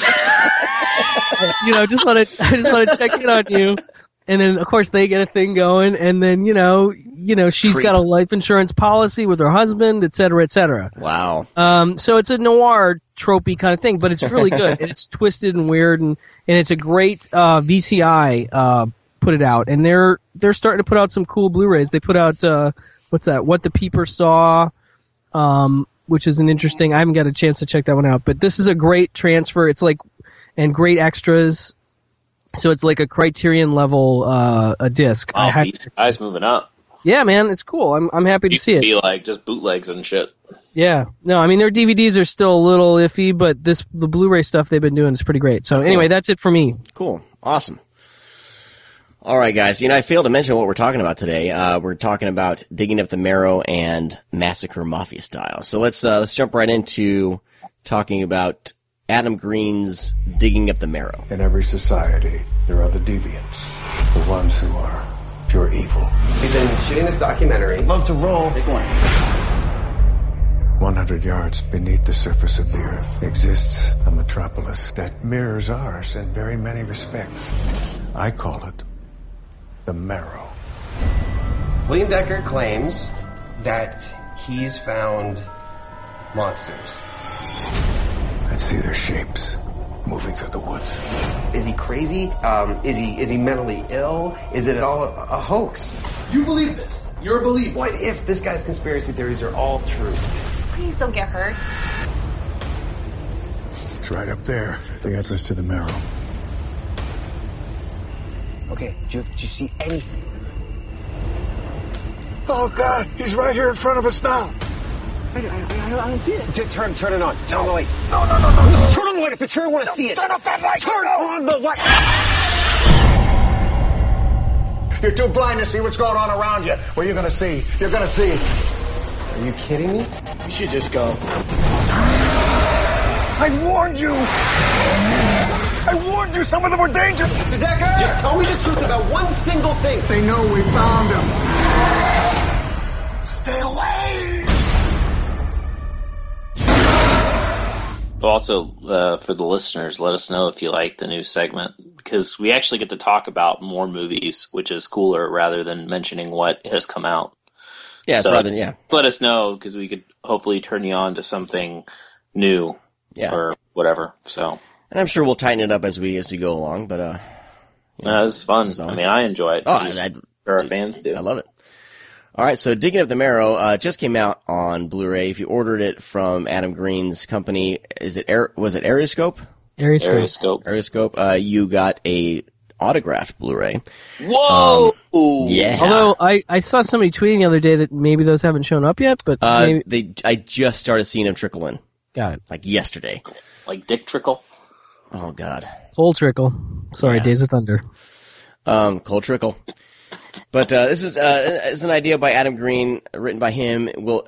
I just want to check in on you. And then, of course, they get a thing going, and then she's got a life insurance policy with her husband, et cetera, et cetera. Wow. So it's a noir tropey kind of thing, but it's really good, and it's twisted and weird, and it's a great VCI put it out, and they're starting to put out some cool Blu-rays. They put out what's that? What the Peeper Saw, which is an interesting. I haven't got a chance to check that one out, but this is a great transfer. It's like and great extras. So it's like a Criterion level a disc. Wow, VCI's moving up. Yeah, man, it's cool. I'm happy to see it. Be like just bootlegs and shit. Yeah, no, I mean their DVDs are still a little iffy, but the Blu-ray stuff they've been doing is pretty great. So anyway, that's it for me. Cool, awesome. All right, guys. I failed to mention what we're talking about today. We're talking about Digging Up the Marrow and Massacre Mafia Style. So let's jump right into talking about Adam Green's Digging Up the Marrow. In every society, there are the deviants, the ones who are pure evil. We've been shooting this documentary. I'd love to roll. Take one. 100 yards beneath the surface of the earth exists a metropolis that mirrors ours in very many respects. I call it the Marrow. William Deckard claims that he's found monsters. I see their shapes moving through the woods. Is he crazy? Is he mentally ill? Is it all a hoax? You believe this? You're a believer. What if this guy's conspiracy theories are all true? Please don't get hurt. It's right up there, the entrance to the Marrow. Okay, did you see anything? Oh, God, he's right here in front of us now. I don't see it. Turn it on. Turn on the light. No. Turn on the light if it's here. I want to see it. Turn off that light. Turn on the light. You're too blind to see what's going on around you. Well, you're going to see. You're going to see. Are you kidding me? You should just go. I warned you. I warned you. Some of them were dangerous. Mr. Deckard, just tell me the truth about one single thing. They know we found him. Stay away. Also, for the listeners, let us know if you like the new segment, because we actually get to talk about more movies, which is cooler rather than mentioning what has come out. Yeah, so rather than, yeah. Let us know, because we could hopefully turn you on to something new, or whatever. So, and I'm sure we'll tighten it up as we go along. But this is fun. I mean, I enjoy it. Oh, our fans do. I love it. All right, so Digging Up the Marrow just came out on Blu-ray. If you ordered it from Adam Green's company, was it Arioscope? Arioscope. You got a autographed Blu-ray. Whoa! Yeah. Although I saw somebody tweeting the other day that maybe those haven't shown up yet, but maybe... I just started seeing them trickle in. Got it. Like yesterday. Like Dick Trickle? Oh, God. Cold Trickle. Sorry, Yeah. Days of Thunder. Cold Trickle. But this is an idea by Adam Green, written by him.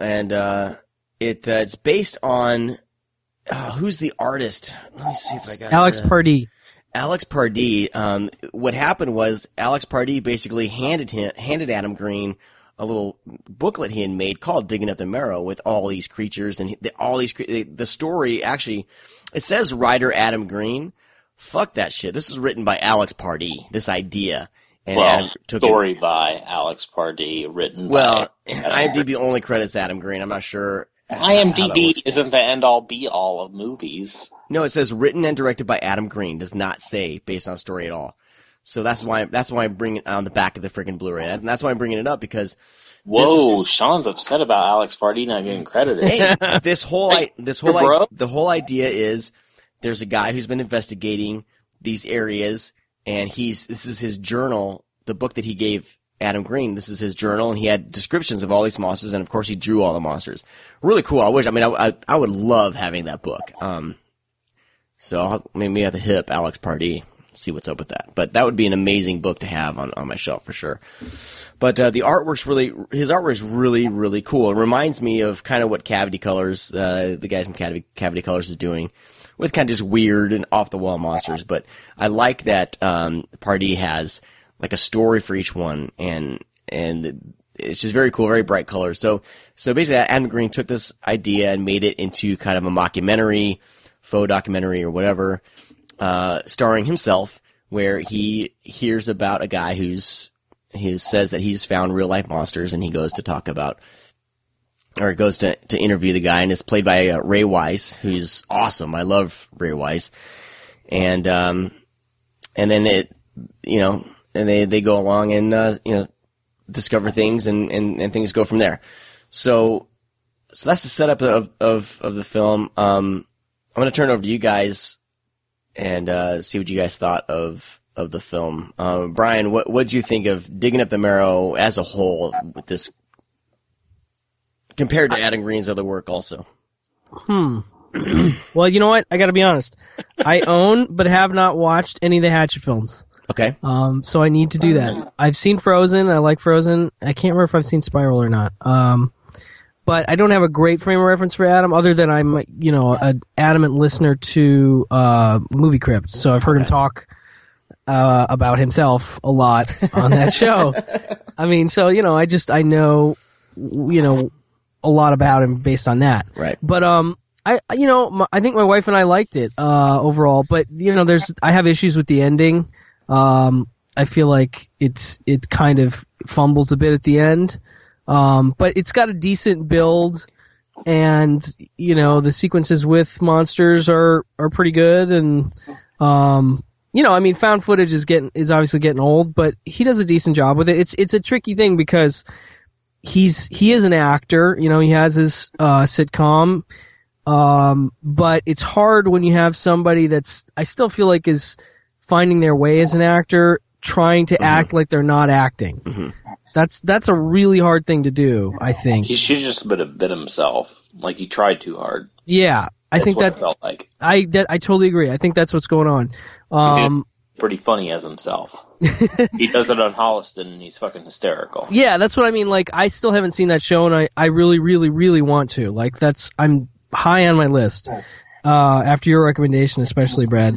It's based on who's the artist? Let me see if I got Alex Pardee. Alex Pardee. What happened was Alex Pardee basically handed Adam Green a little booklet he had made called "Digging Up the Marrow" with all these creatures and the story. Actually, it says writer Adam Green. Fuck that shit. This was written by Alex Pardee. This idea. And Adam took story by Alex Pardee, written by IMDb only credits Adam Green. I'm not sure. IMDb isn't the end-all, be-all of movies. No, it says written and directed by Adam Green. Does not say based on story at all. So that's why I'm bringing it on the back of the freaking Blu-ray. And that's why I'm bringing it up, because... Whoa, Sean's upset about Alex Pardee not getting credited. Hey, the whole idea is there's a guy who's been investigating these areas, and this is his journal, the book that he gave Adam Green. This is his journal, and he had descriptions of all these monsters, and of course he drew all the monsters. Really cool. I would love having that book. So I'll maybe have to hit up Alex Pardee, see what's up with that. But that would be an amazing book to have on my shelf for sure. But his artwork is really, really cool. It reminds me of kind of what Cavity Colors, the guys from Cavity Colors is doing, with kind of just weird and off-the-wall monsters. But I like that Pardee has like a story for each one, and it's just very cool, very bright colors. So basically, Adam Green took this idea and made it into kind of a mockumentary, faux documentary, or whatever, starring himself, where he hears about a guy he says that he's found real life monsters, and he goes to talk about, or goes to interview the guy, and it's played by Ray Wise, who's awesome. I love Ray Wise, and then they go along and discover things, and things go from there. So that's the setup of the film. I'm going to turn it over to you guys and see what you guys thought of the film. Brian, what did you think of Digging Up the Marrow as a whole, with this compared to Adam Green's other work also? Well, you know what? I got to be honest. I own but have not watched any of the Hatchet films. Okay. So I need to do that. I've seen Frozen. I like Frozen. I can't remember if I've seen Spiral or not. But I don't have a great frame of reference for Adam, other than I'm, an adamant listener to Movie Crypt. So I've heard him talk about himself a lot on that show. I mean, so I know, a lot about him based on that. Right. But I think my wife and I liked it overall. But I have issues with the ending. I feel like it kind of fumbles a bit at the end. But it's got a decent build, and the sequences with monsters are pretty good, and found footage is obviously getting old, but he does a decent job with it. It's a tricky thing because he is an actor, he has his sitcom, but it's hard when you have somebody that's, I still feel like, is finding their way as an actor, trying to act like they're not acting. Mm-hmm. That's a really hard thing to do, I think. He should just have been himself. Like, he tried too hard. Yeah, I think what it felt like. I totally agree. I think that's what's going on. He's pretty funny as himself. He does it on Holliston, and he's fucking hysterical. Yeah, that's what I mean. Like, I still haven't seen that show, and I really, really, really want to. Like, I'm high on my list. After your recommendation, especially, Brad.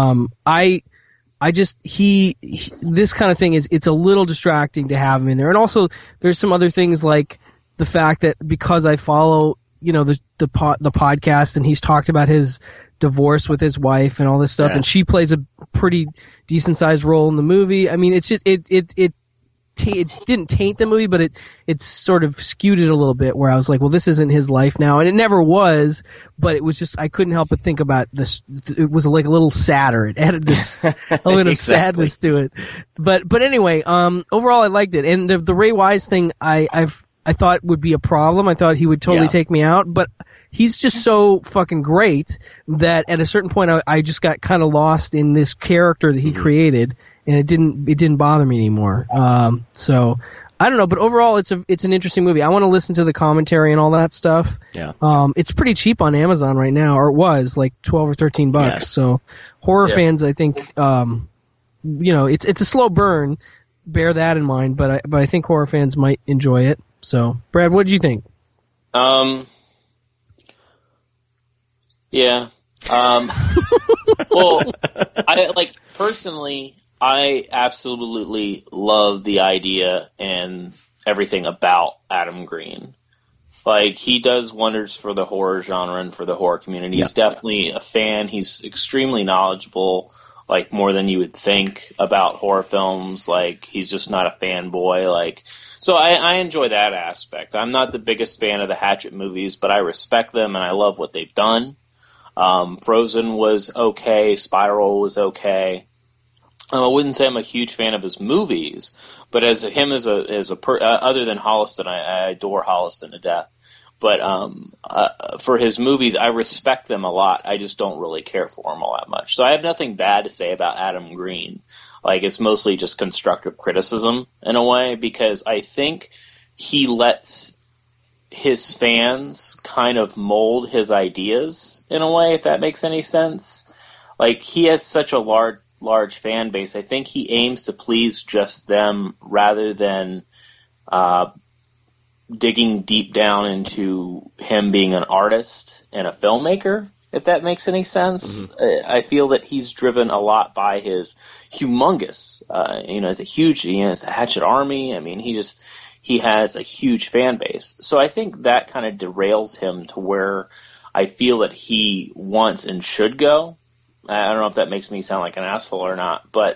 This kind of thing it's a little distracting to have him in there. And also, there's some other things, like the fact that because I follow, the podcast, and he's talked about his divorce with his wife and all this stuff, and she plays a pretty decent sized role in the movie. I mean, it's just, it didn't taint the movie, but it sort of skewed it a little bit, where I was like, well, this isn't his life now, and it never was, but it was just, I couldn't help but think about this. It was like a little sadder. It added this element of sadness to it. But anyway, overall I liked it, and the Ray Wise thing I thought would be a problem. I thought he would totally take me out, but he's just so fucking great that at a certain point I just got kind of lost in this character that he created, and it didn't bother me anymore. So I don't know, but overall it's an interesting movie. I want to listen to the commentary and all that stuff. Yeah. It's pretty cheap on Amazon right now, or it was like $12 or $13. Yeah. So horror fans, I think, it's a slow burn. Bear that in mind, but I think horror fans might enjoy it. So, Brad, what did you think? Yeah. Well, personally, I absolutely love the idea and everything about Adam Green. Like, he does wonders for the horror genre and for the horror community. He's definitely a fan. He's extremely knowledgeable, like, more than you would think about horror films. Like, he's just not a fanboy. Like, so I enjoy that aspect. I'm not the biggest fan of the Hatchet movies, but I respect them and I love what they've done. Frozen was okay. Spiral was okay. I wouldn't say I'm a huge fan of his movies, but other than Holliston, I adore Holliston to death. But for his movies, I respect them a lot. I just don't really care for them all that much. So I have nothing bad to say about Adam Green. Like, it's mostly just constructive criticism in a way, because I think he lets his fans kind of mold his ideas in a way, if that makes any sense. Like, he has such a large fan base. I think he aims to please just them rather than digging deep down into him being an artist and a filmmaker, if that makes any sense. Mm-hmm. I feel that he's driven a lot by his humongous, as a huge, as a Hatchet Army. I mean, he has a huge fan base. So I think that kind of derails him to where I feel that he wants and should go. I don't know if that makes me sound like an asshole or not, but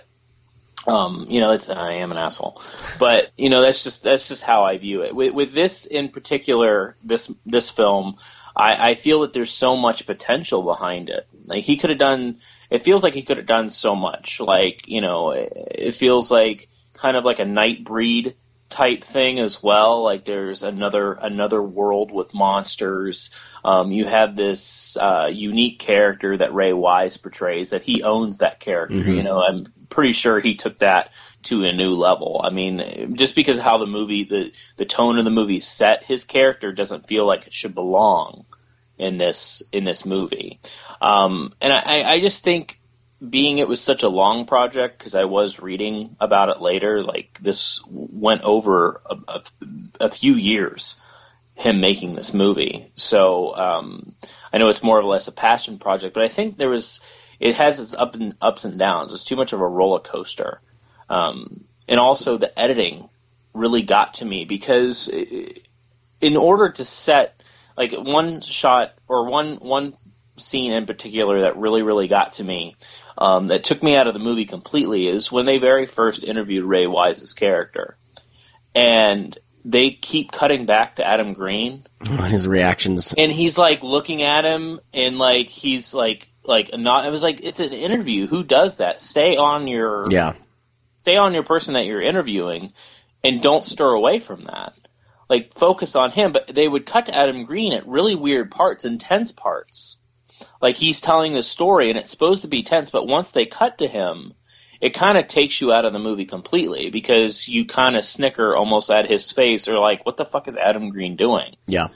I am an asshole, but that's just how I view it. With this in particular, this film, I feel that there's so much potential behind it. Like, he could have done. It feels like he could have done so much. Like, it feels like kind of like a Nightbreed type thing as well. Like, there's another world with monsters. You have this unique character that Ray Wise portrays, that he owns that character. Mm-hmm. I'm pretty sure he took that to a new level. I mean, just because of how the movie, the tone of the movie set, his character doesn't feel like it should belong in this movie. And I just think, being it was such a long project, because I was reading about it later, like, this went over a few years, him making this movie. So I know it's more or less a passion project, but I think it has its ups and downs. It's too much of a roller coaster. And also the editing really got to me, because in order to set, like, one shot or one scene in particular that really, really got to me, that took me out of the movie completely, is when they very first interviewed Ray Wise's character. And they keep cutting back to Adam Green. His reactions. And he's, like, looking at him, and, like, he's, like not. It was like, it's an interview. Who does that? Stay on your person that you're interviewing, and don't stir away from that. Like, focus on him. But they would cut to Adam Green at really weird parts, intense parts. Like, he's telling the story, and it's supposed to be tense, but once they cut to him, it kind of takes you out of the movie completely, because you kind of snicker almost at his face, or like, what the fuck is Adam Green doing? Yeah.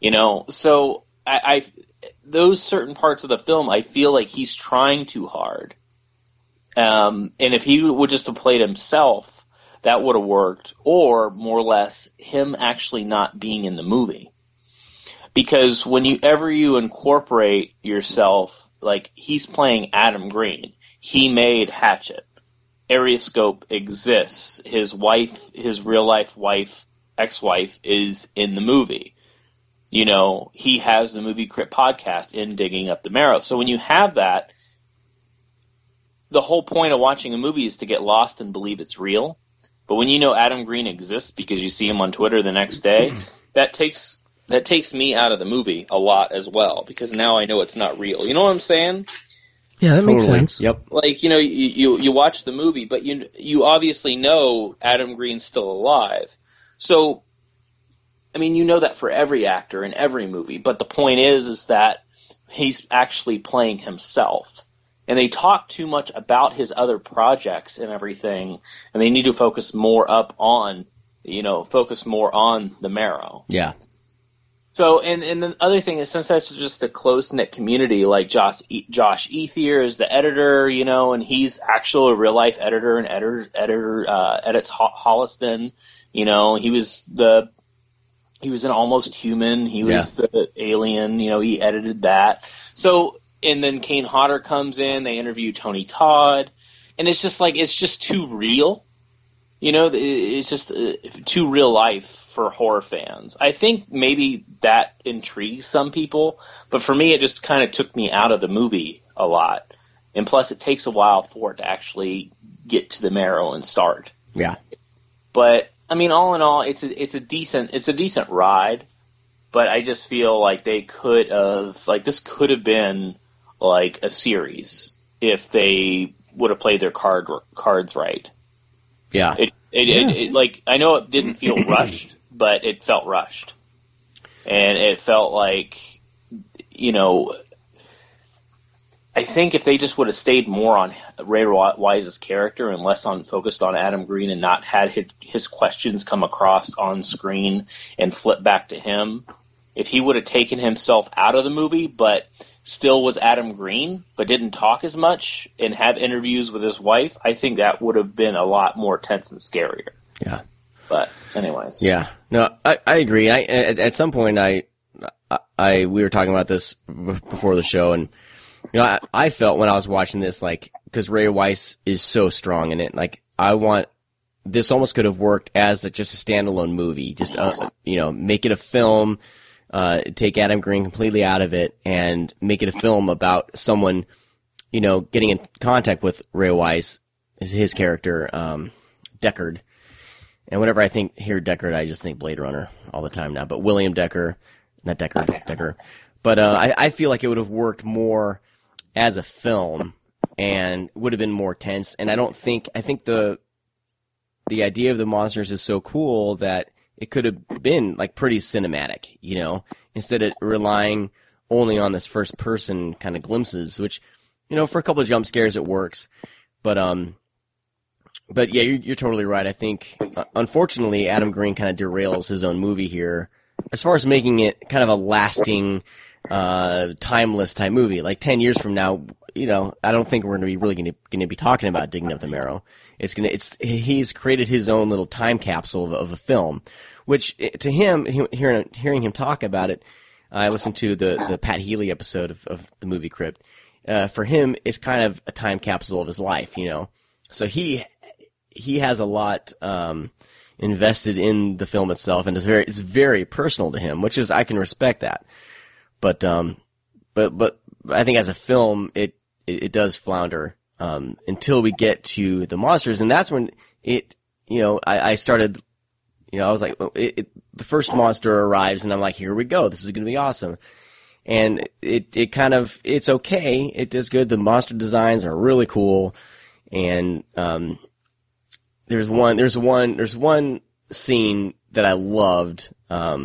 So I those certain parts of the film, I feel like he's trying too hard. And if he would just have played himself, that would have worked, or more or less him actually not being in the movie. Because whenever you incorporate yourself, like, he's playing Adam Green. He made Hatchet. Arioscope exists. His wife, his real-life wife, ex-wife, is in the movie. He has the Movie Crypt podcast in Digging Up the Marrow. So when you have that, the whole point of watching a movie is to get lost and believe it's real. But when you know Adam Green exists because you see him on Twitter the next day, that takes me out of the movie a lot as well, because now I know it's not real. You know what I'm saying? Yeah, that makes sense. Yep. Like, you watch the movie, but you obviously know Adam Green's still alive. So, I mean, you know that for every actor in every movie, but the point is that he's actually playing himself. And they talk too much about his other projects and everything, and they need to focus more on the Marrow. Yeah. So, and the other thing is, since that's just a close-knit community, like Josh Ethier is the editor, and he's actually a real-life editor, and edits Holliston. He was an Almost Human. He was the Alien. He edited that. So, and then Kane Hodder comes in. They interview Tony Todd, and it's just too real. It's just too real life for horror fans. I think maybe that intrigues some people, but for me, it just kind of took me out of the movie a lot. And plus, it takes a while for it to actually get to the Marrow and start. Yeah. But I mean, all in all, it's a decent ride. But I just feel like they could have, like, this could have been like a series if they would have played their cards right. Yeah. It like, I know it didn't feel rushed, but it felt rushed. and it felt like, I think if they just would have stayed more on Ray Wise's character and less focused on Adam Green and not had his questions come across on screen and flip back to him, if he would have taken himself out of the movie but still was Adam Green but didn't talk as much and have interviews with his wife, I think that would have been a lot more tense and scarier. Yeah. But anyways. Yeah. No, I agree. At some point we were talking about this before the show, and I felt when I was watching this, like, because Ray Wise is so strong in it, like, this almost could have worked as just a standalone movie. Just, make it a film, take Adam Green completely out of it, and make it a film about someone, getting in contact with Ray Wise, his character, Deckard. And whenever I hear Deckard, I just think Blade Runner all the time now. But William Decker, not Deckard, Decker. But I feel like it would have worked more as a film and would have been more tense. And I think the idea of the monsters is so cool that it could have been like pretty cinematic, instead of relying only on this first person kind of glimpses, which, for a couple of jump scares it works. But yeah, you're totally right. I think, unfortunately, Adam Green kind of derails his own movie here as far as making it kind of a lasting, timeless type movie. Like 10 years from now, I don't think we're going to be talking about Digging Up the Marrow. He's created his own little time capsule of a film, which to him, hearing him talk about it, I listened to the Pat Healy episode of the movie Crypt. For him, it's kind of a time capsule of his life, So he has a lot, invested in the film itself, and it's very personal to him, which is, I can respect that. But I think as a film, it does flounder, until we get to the monsters, and that's when I started, I was like, the first monster arrives, and I'm like, here we go, this is gonna be awesome. And it's okay, it does good, the monster designs are really cool, and, there's one scene that I loved,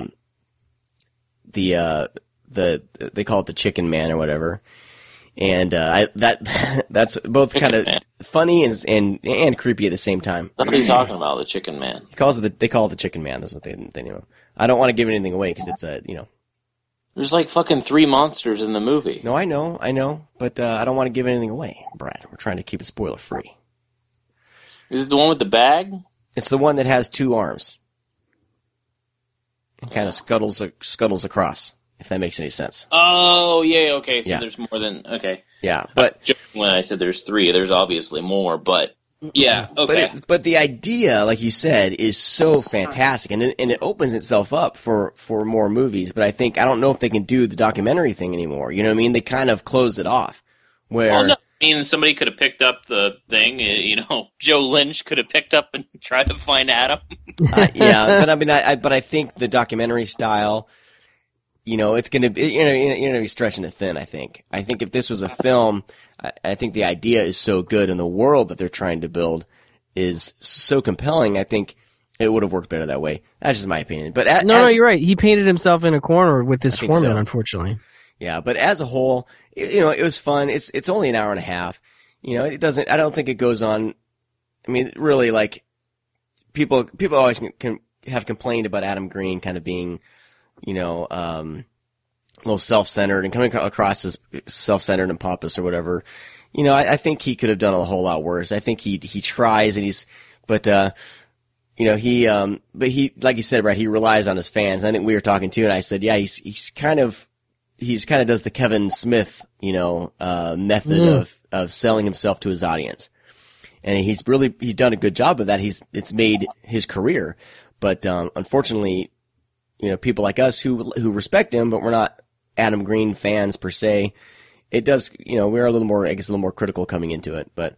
they call it the Chicken Man or whatever. And, that's both kind of funny and creepy at the same time. What are you talking about, the Chicken Man? They call it the Chicken Man. That's what they name him. I don't want to give anything away because it's There's like fucking 3 monsters in the movie. No, I know. But, I don't want to give anything away, Brad. We're trying to keep it spoiler free. Is it the one with the bag? It's the one that has 2 arms. It kind of scuttles across, if that makes any sense. Oh, yeah, okay. So there's more than... Okay. Yeah, but... When I said there's 3, there's obviously more, but... Yeah, okay. But the idea, like you said, is so fantastic, and it opens itself up for more movies, but I don't know if they can do the documentary thing anymore. You know what I mean? They kind of closed it off. Where... No. I mean, somebody could have picked up the thing. Joe Lynch could have picked up and tried to find Adam. Yeah, but I mean, I think the documentary style, it's going to be, you're going to be stretching it thin. I think if this was a film, I think the idea is so good, and the world that they're trying to build is so compelling. I think it would have worked better that way. That's just my opinion. But no, you're right. He painted himself in a corner with this format, unfortunately. Yeah, but as a whole, it was fun. It's only an hour and a half. It doesn't, I don't think it goes on. I mean, really, like, people always have complained about Adam Green kind of being, a little self-centered and coming across as self-centered and pompous or whatever. I think he could have done a whole lot worse. I think he tries, and but he, like you said, Brad, he relies on his fans. I think we were talking too, and I said, yeah, he's kind of does the Kevin Smith, method of selling himself to his audience. And he's done a good job of that. It's made his career. But, unfortunately, people like us who respect him, but we're not Adam Green fans per se, it does, we're a little more critical coming into it. But,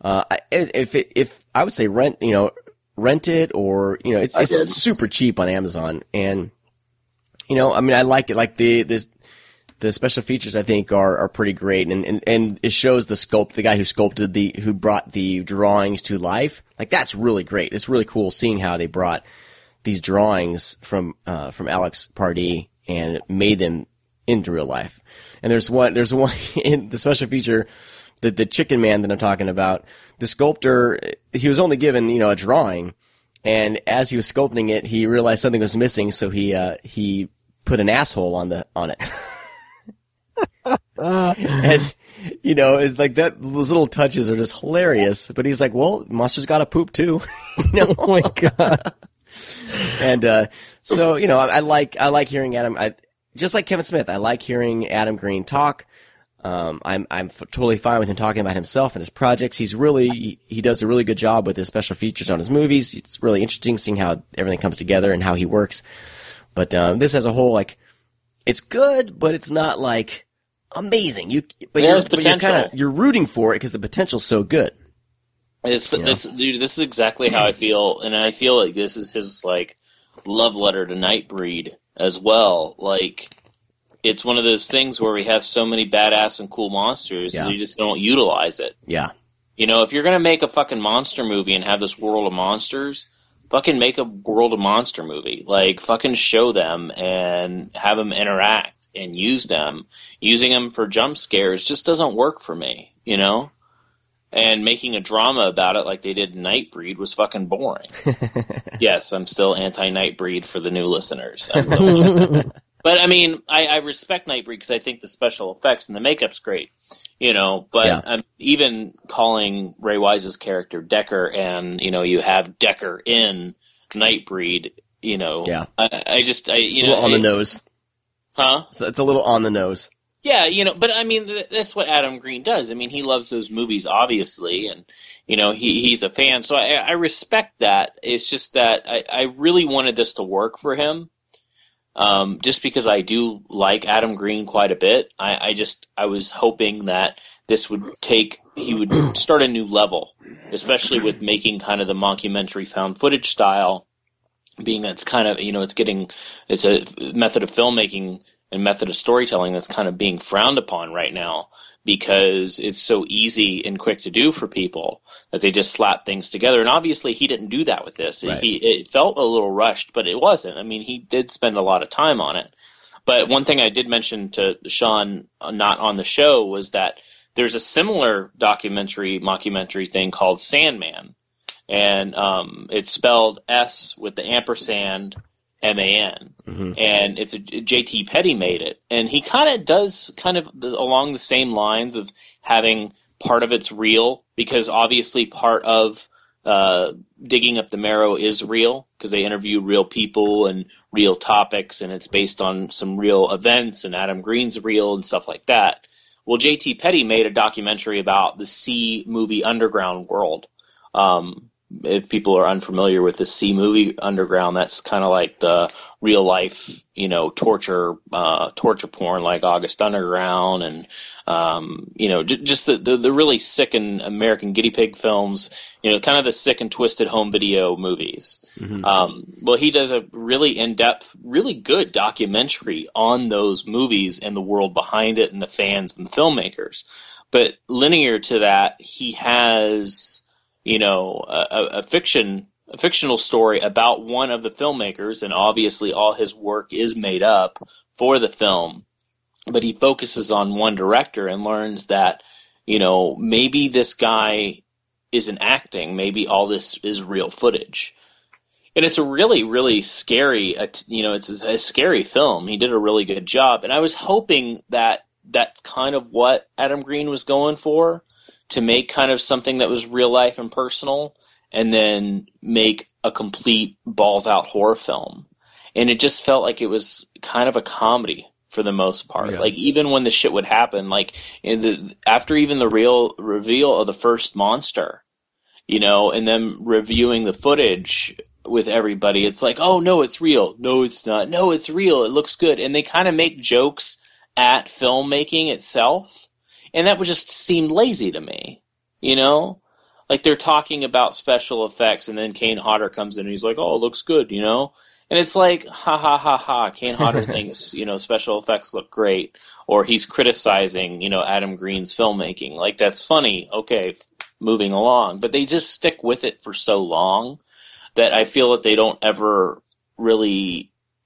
if I would say rent it, or, it's super cheap on Amazon. And, I mean, I like it. Like the special features, I think, are pretty great, and it shows the guy who brought the drawings to life. Like, that's really great. It's really cool seeing how they brought these drawings from Alex Pardee and made them into real life. And there's one in the special feature, the Chicken Man that I'm talking about. The sculptor, he was only given, a drawing, and as he was sculpting it, he realized something was missing, so he put an asshole on it. And it's like that. Those little touches are just hilarious. But he's like, well, monsters gotta poop too. Oh my god. And so I like hearing Adam. Just like Kevin Smith, I like hearing Adam Green talk. I'm totally fine with him talking about himself and his projects. He does a really good job with his special features on his movies. It's really interesting seeing how everything comes together and how he works. But this as a whole, like, it's good, but it's not like amazing. You're rooting for it because the potential's so good. Dude, this is exactly how I feel, and I feel like this is his like love letter to Nightbreed as well. Like, it's one of those things where we have so many badass and cool monsters, you just don't utilize it. Yeah. If you're gonna make a fucking monster movie and have this world of monsters, fucking make a world of monster movie. Like, fucking show them and have them interact and use them. Using them for jump scares just doesn't work for me, And making a drama about it like they did in Nightbreed was fucking boring. Yes, I'm still anti-Nightbreed for the new listeners. But, I mean, I respect Nightbreed because I think the special effects and the makeup's great, But I'm even calling Ray Wise's character Decker, and, you have Decker in Nightbreed, Yeah. It's a little on the nose. Huh? So it's a little on the nose. Yeah, but I mean, that's what Adam Green does. I mean, he loves those movies, obviously, and, he's a fan. So I respect that. It's just that I really wanted this to work for him. Just because I do like Adam Green quite a bit. I was hoping that he would start a new level, especially with making kind of the mockumentary found footage style, being that's kind of, it's a method of filmmaking and method of storytelling that's kind of being frowned upon right now because it's so easy and quick to do for people that they just slap things together. And obviously he didn't do that with this. Right. It felt a little rushed, but it wasn't. I mean, he did spend a lot of time on it. But one thing I did mention to Sean, not on the show, was that there's a similar mockumentary thing called Sandman. And it's spelled S with the ampersand MAN. Mm-hmm. And it's J.T. Petty made it. And he kind of does along the same lines of having part of it's real, because obviously part of Digging Up the Marrow is real, because they interview real people and real topics, and it's based on some real events, and Adam Green's real and stuff like that. Well, J.T. Petty made a documentary about the C movie Underground World. If people are unfamiliar with the C movie Underground, that's kind of like the real life, torture porn like August Underground, and just the really sick and American Guinea Pig films, kind of the sick and twisted home video movies. Mm-hmm. Well, he does a really in-depth, really good documentary on those movies and the world behind it and the fans and the filmmakers. But linear to that, he has a fictional story about one of the filmmakers, and obviously all his work is made up for the film, but he focuses on one director and learns that, maybe this guy isn't acting, maybe all this is real footage. And it's a really, really scary, it's a scary film. He did a really good job, and I was hoping that that's kind of what Adam Green was going for, to make kind of something that was real life and personal, and then make a complete balls out horror film. And it just felt like it was kind of a comedy for the most part. Yeah. Like, even when the shit would happen, like after even the real reveal of the first monster, and then reviewing the footage with everybody, it's like, oh no, it's real. No, it's not. No, it's real. It looks good. And they kind of make jokes at filmmaking itself. And that would just seem lazy to me, Like, they're talking about special effects, and then Kane Hodder comes in and he's like, oh, it looks good, And it's like, ha, ha, ha, ha. Kane Hodder thinks, special effects look great. Or he's criticizing, Adam Green's filmmaking. Like, that's funny. Okay, moving along. But they just stick with it for so long that I feel that they don't ever really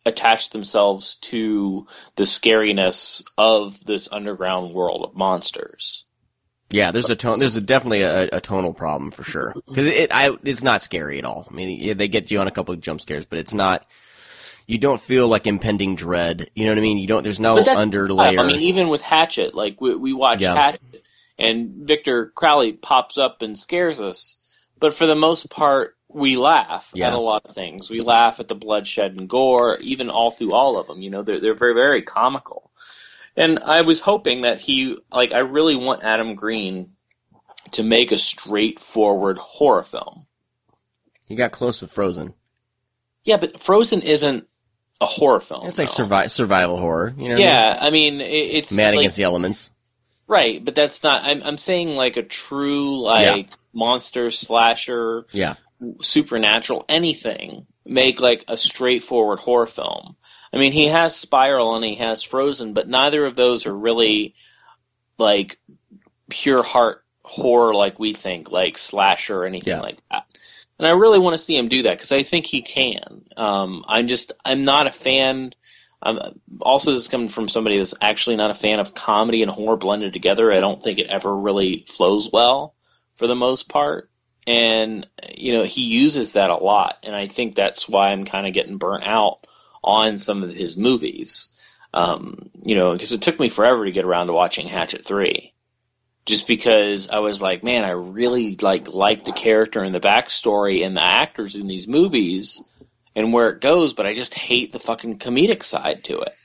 attach themselves to the scariness of this underground world of monsters. Yeah, there's definitely a tonal problem for sure. Because it's not scary at all. I mean, they get you on a couple of jump scares, but it's not. You don't feel like impending dread. You know what I mean? There's no underlayer. I mean, even with Hatchet, like we watch Hatchet, and Victor Crowley pops up and scares us. But for the most part, we laugh at a lot of things. We laugh at the bloodshed and gore, even all through all of them. You know, they're very, very comical. And I was hoping that I really want Adam Green to make a straightforward horror film. He got close with Frozen. Yeah, but Frozen isn't a horror film. It's like survival horror. You know what I mean? It's man against the elements. Right, but that's not. I'm saying like a true monster slasher, supernatural, anything. Make like a straightforward horror film. I mean, he has Spiral and he has Frozen, but neither of those are really like pure heart horror like we think, like slasher or anything like that. And I really want to see him do that because I think he can. I'm not a fan. Also, this is coming from somebody that's actually not a fan of comedy and horror blended together. I don't think it ever really flows well for the most part. And, you know, he uses that a lot. And I think that's why I'm kind of getting burnt out on some of his movies. You know, because it took me forever to get around to watching Hatchet 3. Just because I was like, man, I really like the character and the backstory and the actors in these movies and where it goes, but I just hate the fucking comedic side to it.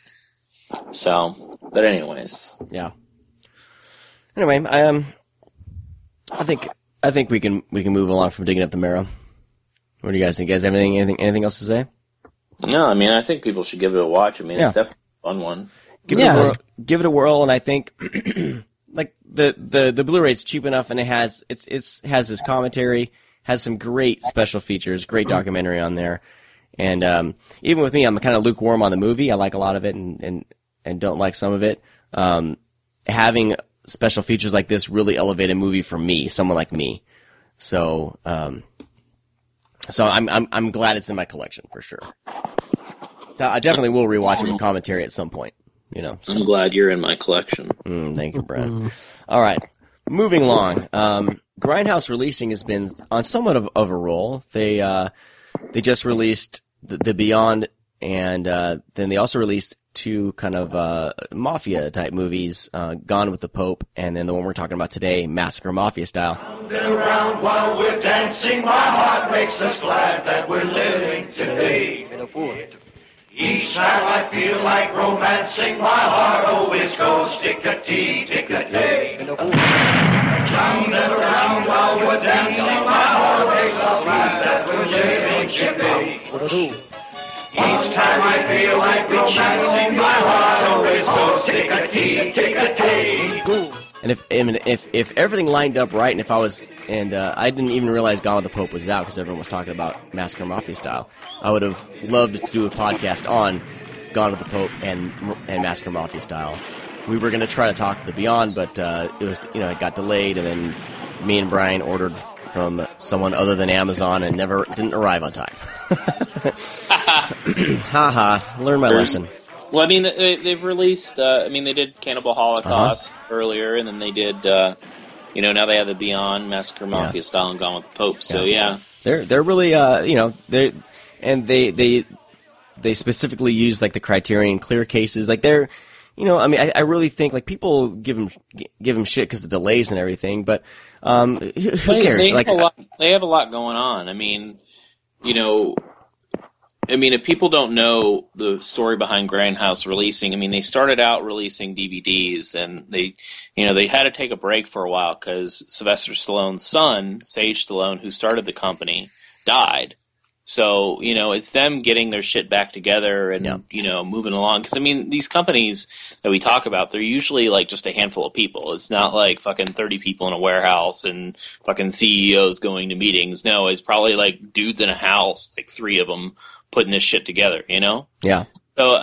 So, but anyways. Yeah. Anyway, I think we can move along from digging up the marrow. What do you guys think? You guys have anything else to say? No, I mean, I think people should give it a watch. I mean, it's definitely a fun one. Give it a whirl, and I think like the Blu-ray's cheap enough, and it has this commentary, has some great special features, great documentary on there, and even with me, I'm kind of lukewarm on the movie. I like a lot of it, and don't like some of it. Having special features like this really elevate a movie for me, someone like me. So I'm glad it's in my collection for sure. I definitely will rewatch it with commentary at some point. You know, so. I'm glad you're in my collection. Thank you, Brad. All right, moving along. Grindhouse Releasing has been on somewhat of a roll. They just released the Beyond, and then they also released two kind of mafia type movies, Gone with the Pope, and then the one we're talking about today, Massacre Mafia Style. Round and around while we're dancing, my heart makes us glad that we're living today. Each time I feel like romancing, my heart always goes tick-a-tee, tick-a-tee. Round and around while we're dancing, my heart makes us glad that we're living today. Each time I feel like romancing, my heart always goes tick-a-tee, tick-a-tee. And if everything lined up right, and if I was, and I didn't even realize Gone with the Pope was out because everyone was talking about Massacre Mafia Style, I would have loved to do a podcast on Gone with the Pope and Massacre Mafia Style. We were going to try to talk to the Beyond, but it was, it got delayed, and then me and Brian ordered from someone other than Amazon and didn't arrive on time. Learn my lesson. Well, I mean, they've released, they did Cannibal Holocaust earlier, and then they did, now they have the Beyond, Massacre Mafia Style, and Gone with the Pope, so yeah. They're really, they specifically use, like, the Criterion Clear cases, like, they're, I really think, like, people give them shit because of delays and everything, but, who cares? They have a lot going on. I mean, if people don't know the story behind Grindhouse Releasing, they started out releasing DVDs, and they had to take a break for a while because Sylvester Stallone's son, Sage Stallone, who started the company, died. So, it's them getting their shit back together and, moving along. Because, these companies that we talk about, they're usually, like, just a handful of people. It's not like fucking 30 people in a warehouse and fucking CEOs going to meetings. No, it's probably, like, dudes in a house, like 3 of them, putting this shit together, Yeah. So,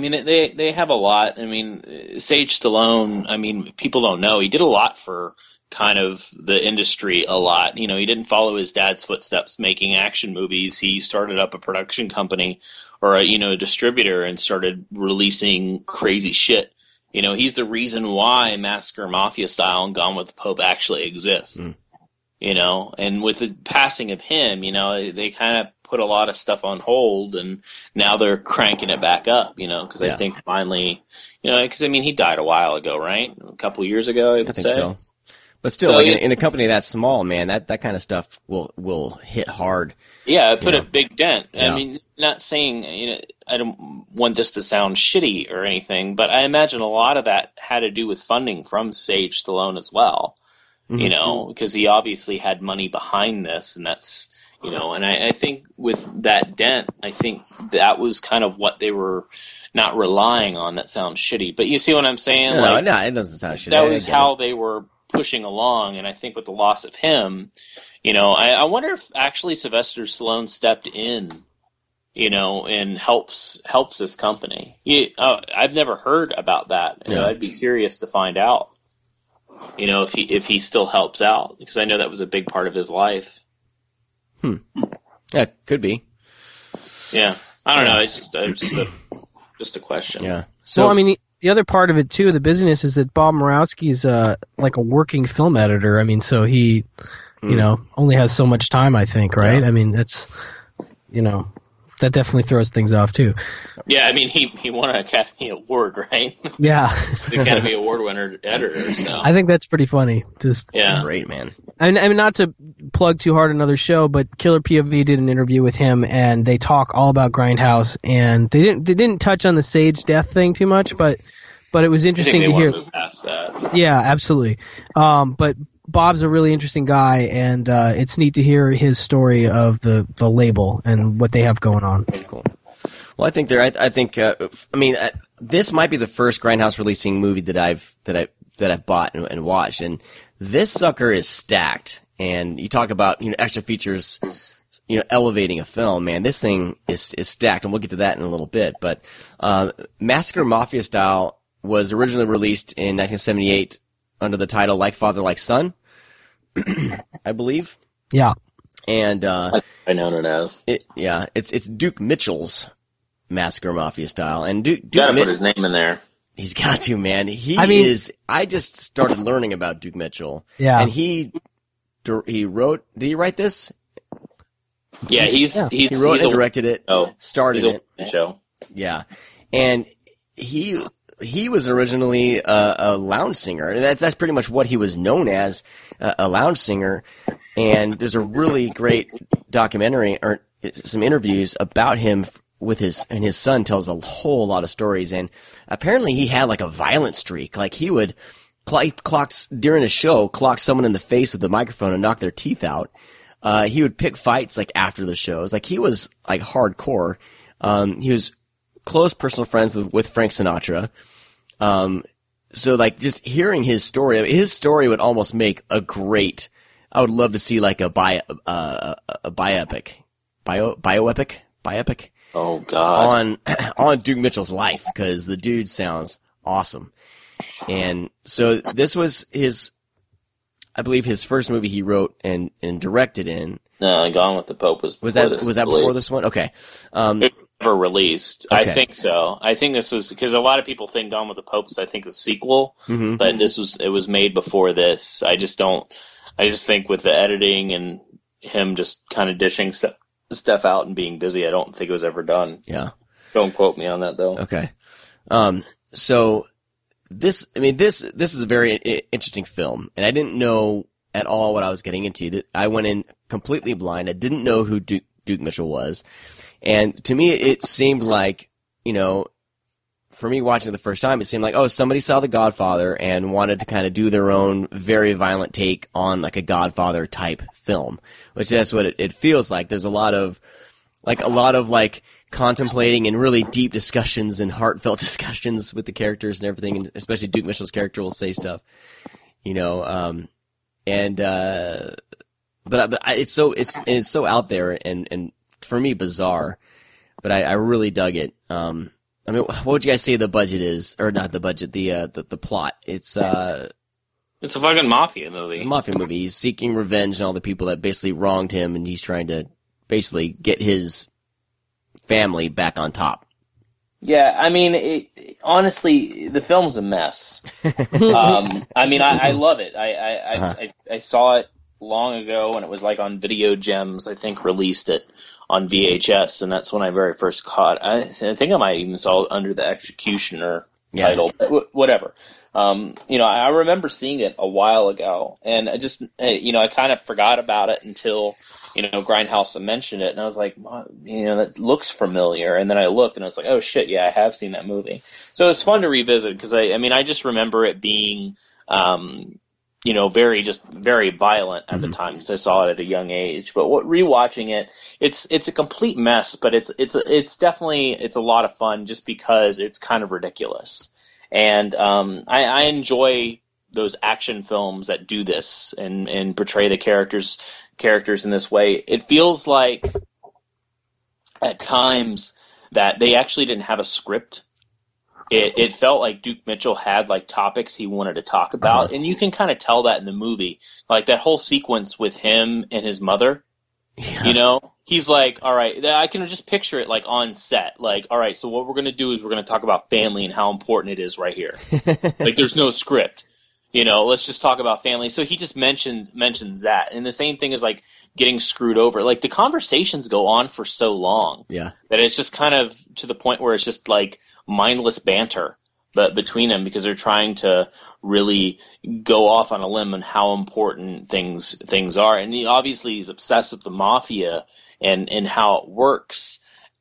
they have a lot. Sage Stallone, people don't know. He did a lot for kind of the industry a lot. You know, he didn't follow his dad's footsteps making action movies. He started up a production company or a distributor and started releasing crazy shit. You know, he's the reason why Massacre Mafia Style and Gone with the Pope actually exist. You know, and with the passing of him, you know, they kind of put a lot of stuff on hold, and now they're cranking it back up, you know, because I think finally, you know, because I mean, he died a while ago, right? A couple of years ago, I would say. So. But still, so, like, in a company that small, man, that kind of stuff will hit hard. Yeah, it put a big dent. Yeah. I mean, not saying, you know, I don't want this to sound shitty or anything, but I imagine a lot of that had to do with funding from Sage Stallone as well. You know, because he obviously had money behind this, and that's, you know, and I think with that dent, I think that was kind of what they were not relying on. That sounds shitty, but you see what I'm saying? No, it doesn't sound shitty. That was how they were pushing along, and I think with the loss of him, you know, I wonder if actually Sylvester Stallone stepped in, you know, and helps this company. I've never heard about that. You know, I'd be curious to find out. You know, if he still helps out, because I know that was a big part of his life. Yeah, could be. Yeah, I don't know. It's just a question. Yeah. So, well, I mean, the other part of it too, the business, is that Bob Murawski's like a working film editor. I mean, so he, you know, only has so much time, I think, right? Yeah. I mean, that's, you know, that definitely throws things off too. Yeah, I mean, he won an Academy Award, right? Yeah. The Academy Award winner editor, so. I think that's pretty funny. Just yeah. Great, man. I mean, not to plug too hard another show, but Killer POV did an interview with him, and they talk all about Grindhouse, and they didn't touch on the Sage death thing too much, but it was interesting to hear. Move past that. Yeah, absolutely. But Bob's a really interesting guy, and it's neat to hear his story of the label and what they have going on. Cool. Well, I think this might be the first Grindhouse releasing movie that I've bought and watched, and this sucker is stacked. And you talk about, you know, extra features, you know, elevating a film, man. This thing is stacked, and we'll get to that in a little bit. But Massacre Mafia Style was originally released in 1978 under the title Like Father, Like Son, I believe. Yeah. And I know it as. It's Duke Mitchell's Massacre Mafia Style, and Duke gotta put his name in there. He's got to, man. I just started learning about Duke Mitchell. Yeah. And he wrote. Did he write this? Yeah, he wrote and directed it. Started it. Show. Yeah, and he was originally a lounge singer. That's pretty much what he was known as, a lounge singer. And there's a really great documentary or some interviews about him with his son tells a whole lot of stories. And apparently he had like a violent streak. Like he would during a show, clock someone in the face with the microphone and knock their teeth out. He would pick fights like after the shows. Like he was like hardcore. He was close personal friends with Frank Sinatra. So like just hearing his story would almost make a great, I would love to see like a bioepic. Oh God. On Duke Mitchell's life, because the dude sounds awesome. And so this was I believe his first movie he wrote and directed in. No, Gone with the Pope was that before this one? Okay. Never released. Okay. I think so. I think this was because a lot of people think Gone with the Pope is, I think, the sequel, but it was made before this. I just think with the editing and him just kind of dishing stuff out and being busy, I don't think it was ever done. Yeah. Don't quote me on that though. Okay. So this is a very interesting film, and I didn't know at all what I was getting into. I went in completely blind. I didn't know who Duke Mitchell was. And to me, it seemed like, you know, for me watching it the first time, it seemed like, oh, somebody saw The Godfather and wanted to kind of do their own very violent take on like a Godfather type film, which that's what it feels like. There's a lot of contemplating and really deep discussions and heartfelt discussions with the characters and everything, and especially Duke Mitchell's character will say stuff, you know, but it's so out there and for me bizarre, but I really dug it. I mean, what would you guys say the budget is, or not the budget, the plot? It's It's a fucking mafia movie. It's a mafia movie. He's seeking revenge on all the people that basically wronged him, and he's trying to basically get his family back on top. Yeah, I mean, honestly, the film's a mess. I mean, I love it. I saw it long ago when it was like on Video Gems. I think released it on VHS, and that's when I very first caught. I think I might even saw it under the Executioner title, whatever. I remember seeing it a while ago, and I just, I kind of forgot about it until, Grindhouse mentioned it, and I was like, that looks familiar. And then I looked, and I was like, oh shit, yeah, I have seen that movie. So it's fun to revisit because I just remember it being, very violent at the time because I saw it at a young age. But rewatching it, it's a complete mess, but it's definitely a lot of fun just because it's kind of ridiculous. And I enjoy those action films that do this and portray the characters in this way. It feels like at times that they actually didn't have a script. It felt like Duke Mitchell had like topics he wanted to talk about, and you can kind of tell that in the movie. Like that whole sequence with him and his mother. Yeah. He's like, all right, I can just picture it like on set. Like, all right, so what we're going to do is we're going to talk about family and how important it is right here. Like, there's no script. Let's just talk about family. So he just mentions that. And the same thing is like getting screwed over. Like the conversations go on for so long that it's just kind of to the point where it's just like mindless banter between them because they're trying to really go off on a limb on how important things are. And he's obsessed with the mafia and how it works.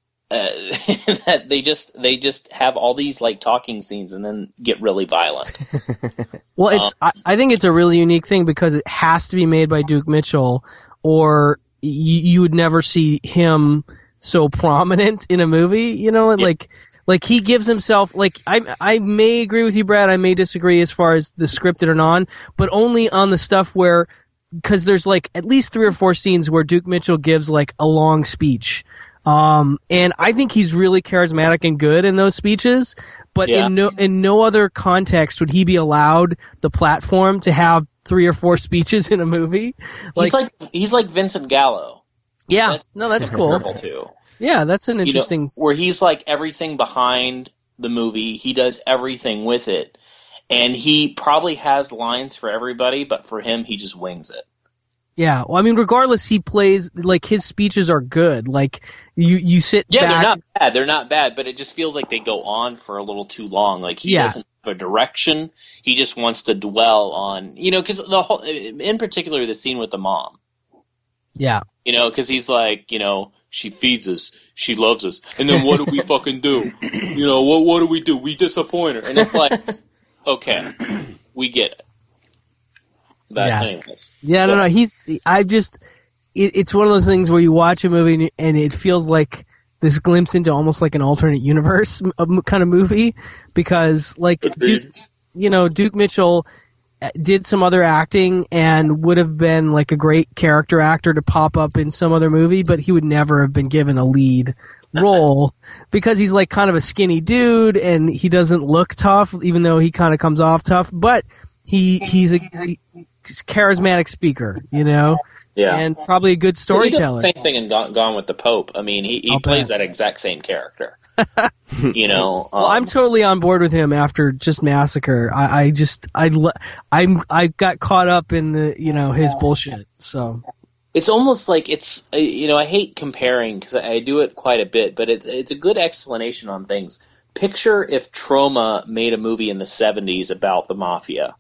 That they just have all these like talking scenes and then get really violent. Well, I think it's a really unique thing because it has to be made by Duke Mitchell, or you would never see him so prominent in a movie. Like he gives himself, like, I may agree with you, Brad, I may disagree as far as the scripted or non, but only on the stuff where, because there's like at least 3 or 4 scenes where Duke Mitchell gives like a long speech. And I think he's really charismatic and good in those speeches, but in no other context would he be allowed the platform to have 3 or 4 speeches in a movie. He's like Vincent Gallo. Yeah, that's cool. Too. Yeah, that's an interesting... where he's like everything behind the movie, he does everything with it, and he probably has lines for everybody, but for him, he just wings it. Yeah, well, I mean, regardless, he plays, like, his speeches are good. Like, you sit back... Yeah, they're not bad, but it just feels like they go on for a little too long. Like, he doesn't have a direction, he just wants to dwell on... because the whole... In particular, the scene with the mom. Yeah. Because he's like, she feeds us, she loves us, and then what do we fucking do? What do we do? We disappoint her. And it's like, okay, we get it. But anyways. Yeah, no, it's one of those things where you watch a movie and it feels like this glimpse into almost like an alternate universe kind of movie, because like Duke Mitchell did some other acting and would have been like a great character actor to pop up in some other movie, but he would never have been given a lead role because he's like kind of a skinny dude and he doesn't look tough, even though he kind of comes off tough, but he's a charismatic speaker, Yeah. And probably a good storyteller. Same thing in Gone with the Pope. I mean, he plays that exact same character. Well, I'm totally on board with him after just Massacre. I got caught up in the his bullshit. So it's almost like it's I hate comparing because I do it quite a bit, but it's a good explanation on things. Picture if Troma made a movie in the 70s about the mafia.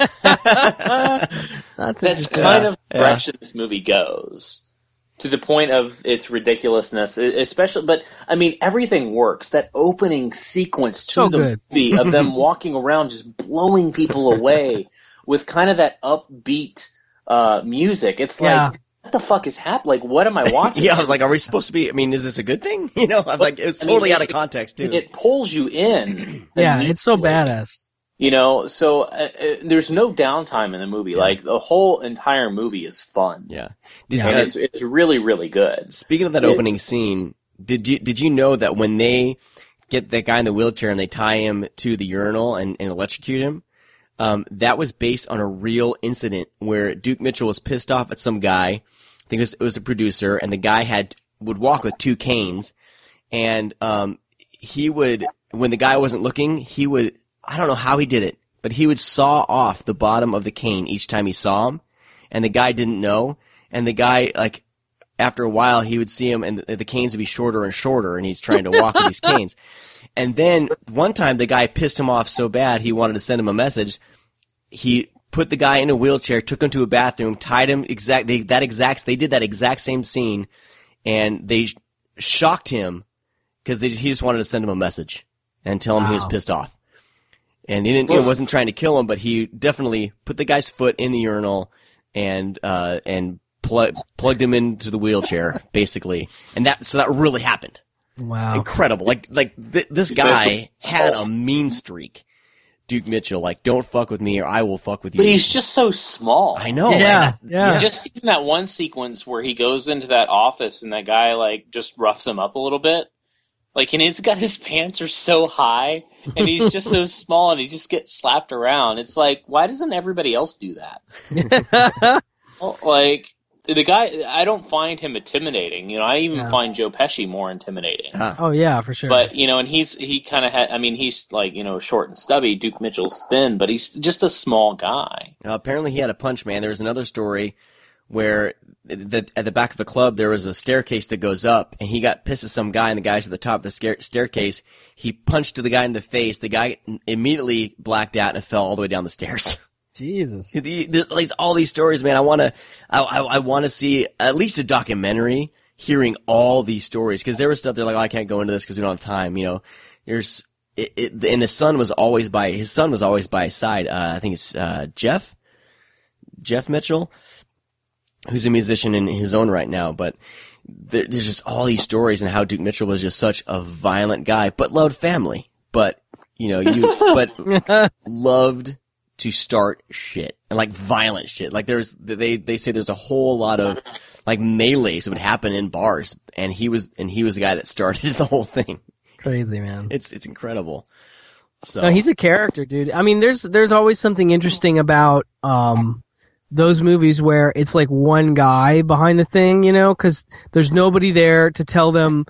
That's kind of the direction this movie goes. To the point of its ridiculousness, especially, but I mean, everything works. That opening sequence to the movie of them walking around just blowing people away with kind of that upbeat music. It's like, what the fuck is happening? Like, what am I watching? I was like, are we supposed to be, I mean, is this a good thing? I'm like, it's totally out of context, too. It pulls you in. It's so badass. So there's no downtime in the movie. Like, the whole entire movie is fun. Yeah. It's really, really good. Speaking of that opening scene, did you know that when they get that guy in the wheelchair and they tie him to the urinal and electrocute him, that was based on a real incident where Duke Mitchell was pissed off at some guy. I think it was a producer, and the guy would walk with 2 canes, and he would, when the guy wasn't looking, he would, I don't know how he did it, but he would saw off the bottom of the cane each time he saw him, and the guy didn't know, and the guy, like, after a while, he would see him, and the canes would be shorter and shorter, and he's trying to walk with these canes. And then one time, the guy pissed him off so bad, he wanted to send him a message. He put the guy in a wheelchair, took him to a bathroom, tied him they did that exact same scene, and they shocked him because he just wanted to send him a message and tell him he was pissed off. And he wasn't trying to kill him, but he definitely put the guy's foot in the urinal and plugged him into the wheelchair, basically. And so that really happened. Wow. Incredible. This guy had a mean streak. Duke Mitchell, like, don't fuck with me or I will fuck with you. But he's just so small. I know. Yeah. Just even that one sequence where he goes into that office and that guy, like, just roughs him up a little bit. Like, and his pants are so high, and he's just so small, and he just gets slapped around. It's like, why doesn't everybody else do that? Well, like, the guy, I don't find him intimidating. You know, I even find Joe Pesci more intimidating. Oh, yeah, for sure. But, you know, and he kind of he's like, you know, short and stubby. Duke Mitchell's thin, but he's just a small guy. Apparently he had a punch, man. There's another story where at the back of the club there was a staircase that goes up, and he got pissed at some guy, and the guy's at the top of the staircase. He punched the guy in the face. The guy immediately blacked out and fell all the way down the stairs. Jesus. There's all these stories, man. I want to see at least a documentary hearing all these stories, because there was stuff they're like, oh, I can't go into this because we don't have time. You know, and his son was always by his side. I think it's Jeff Mitchell, who's a musician in his own right now. But there's just all these stories and how Duke Mitchell was just such a violent guy, but loved family. But loved to start shit, and like violent shit. Like they say there's a whole lot of like melees that would happen in bars, and he was the guy that started the whole thing. Crazy, man. It's incredible. So no, he's a character, dude. I mean, there's always something interesting about those movies where it's like one guy behind the thing, you know, because there's nobody there to tell them,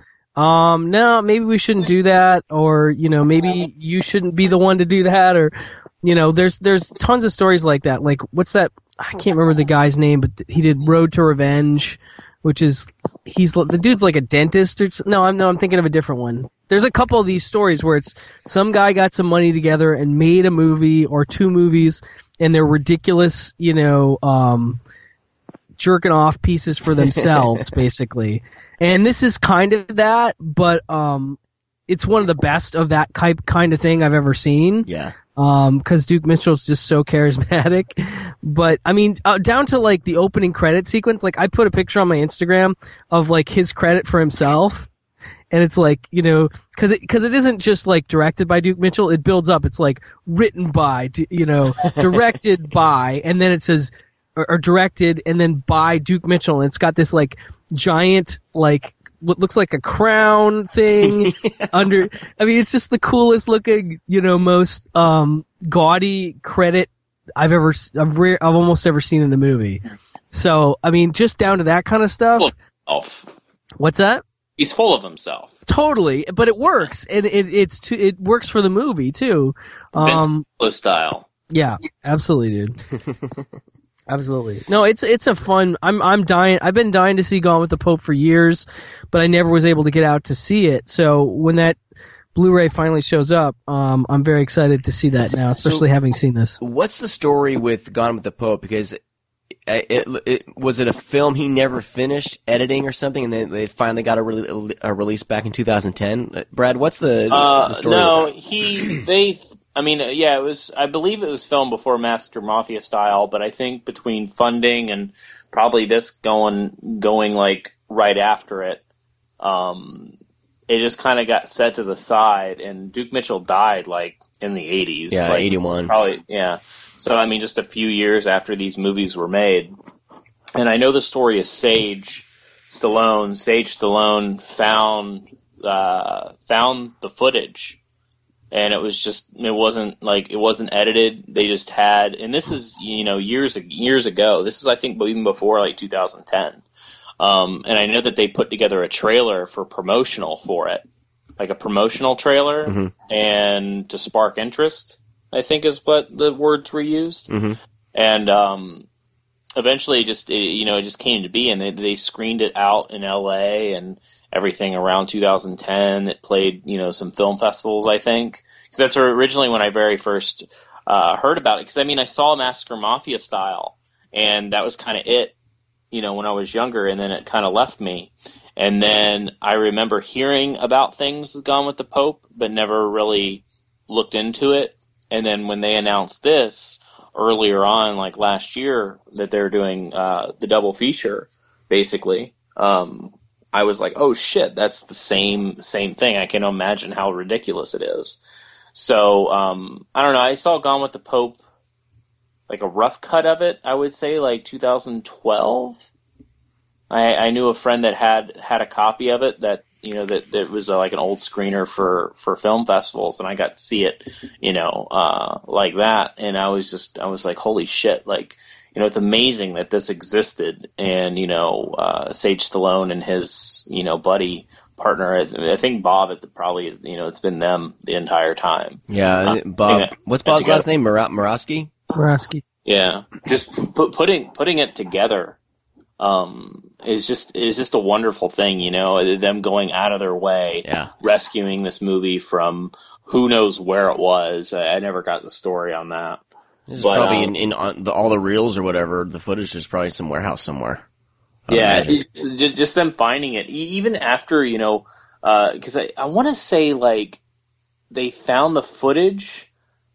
no, maybe we shouldn't do that, or, you know, maybe you shouldn't be the one to do that, or, you know, there's tons of stories like that. Like, what's that? I can't remember the guy's name, but he did Road to Revenge, which is, the dude's like a dentist or, I'm thinking of a different one. There's a couple of these stories where it's some guy got some money together and made a movie or 2 movies, and they're ridiculous, you know, jerking off pieces for themselves, basically. And this is kind of that, but it's one of the best of that kind of thing I've ever seen. Yeah. Because Duke Mitchell's just so charismatic. But, I mean, down to, like, the opening credit sequence, like, I put a picture on my Instagram of, like, his credit for himself. And it's like, you know, because it isn't just, like, directed by Duke Mitchell. It builds up. It's, like, written by, you know, directed by, and then it says, or directed, and then by Duke Mitchell. And it's got this, like, giant, like, what looks like a crown thing under. I mean, it's just the coolest looking, you know, most gaudy credit I've almost ever seen in a movie. So, I mean, just down to that kind of stuff. What's that? He's full of himself. Totally, but it works, and it works for the movie too. Vince style. Yeah, absolutely, dude. Absolutely. No, it's a fun. I'm dying. I've been dying to see Gone with the Pope for years, but I never was able to get out to see it. So when that Blu-ray finally shows up, I'm very excited to see that now, especially having seen this. What's the story with Gone with the Pope? Because was it a film he never finished editing or something, and then they finally got a release back in 2010? Brad, what's the story? No, it was. I believe it was filmed before Master Mafia style, but I think between funding and probably this going like right after it, it just kind of got set to the side. And Duke Mitchell died like in the 80s. Yeah, like, 81. Probably, yeah. So I mean, just a few years after these movies were made. And I know the story is Sage Stallone found the footage. and it wasn't edited. They just had, and this is, years ago. This is, I think, even before like 2010. And I know that they put together a trailer for promotional for it, like a promotional trailer, and to spark interest, I think is what the words were used. And eventually it just came to be, and they screened it out in LA and everything around 2010. It played, some film festivals, I think, because that's originally when I very first heard about it. Because I saw Massacre Mafia style, and that was kind of it, when I was younger, and then it kind of left me. And then I remember hearing about things Gone with the Pope, but never really looked into it. And then when they announced this earlier on, like last year, that they're doing the double feature, basically, I was like, oh shit, that's the same thing. I can imagine how ridiculous it is. So, I don't know. I saw Gone with the Pope, like a rough cut of it, I would say, like 2012. I knew a friend that had a copy of it that, that was like an old screener for film festivals, and I got to see it, like that. And I was like, holy shit, like, it's amazing that this existed. And, Sage Stallone and his, buddy partner, I think Bob, it's been them the entire time. Yeah, Bob. What's Bob's last name? Murawski? Murawski. Yeah, just putting it together is just a wonderful thing, them going out of their way, rescuing this movie from who knows where it was. I never got the story on that. This is probably in all the reels or whatever. The footage is probably some warehouse somewhere. Yeah, just them finding it, even after, because I want to say, like, they found the footage.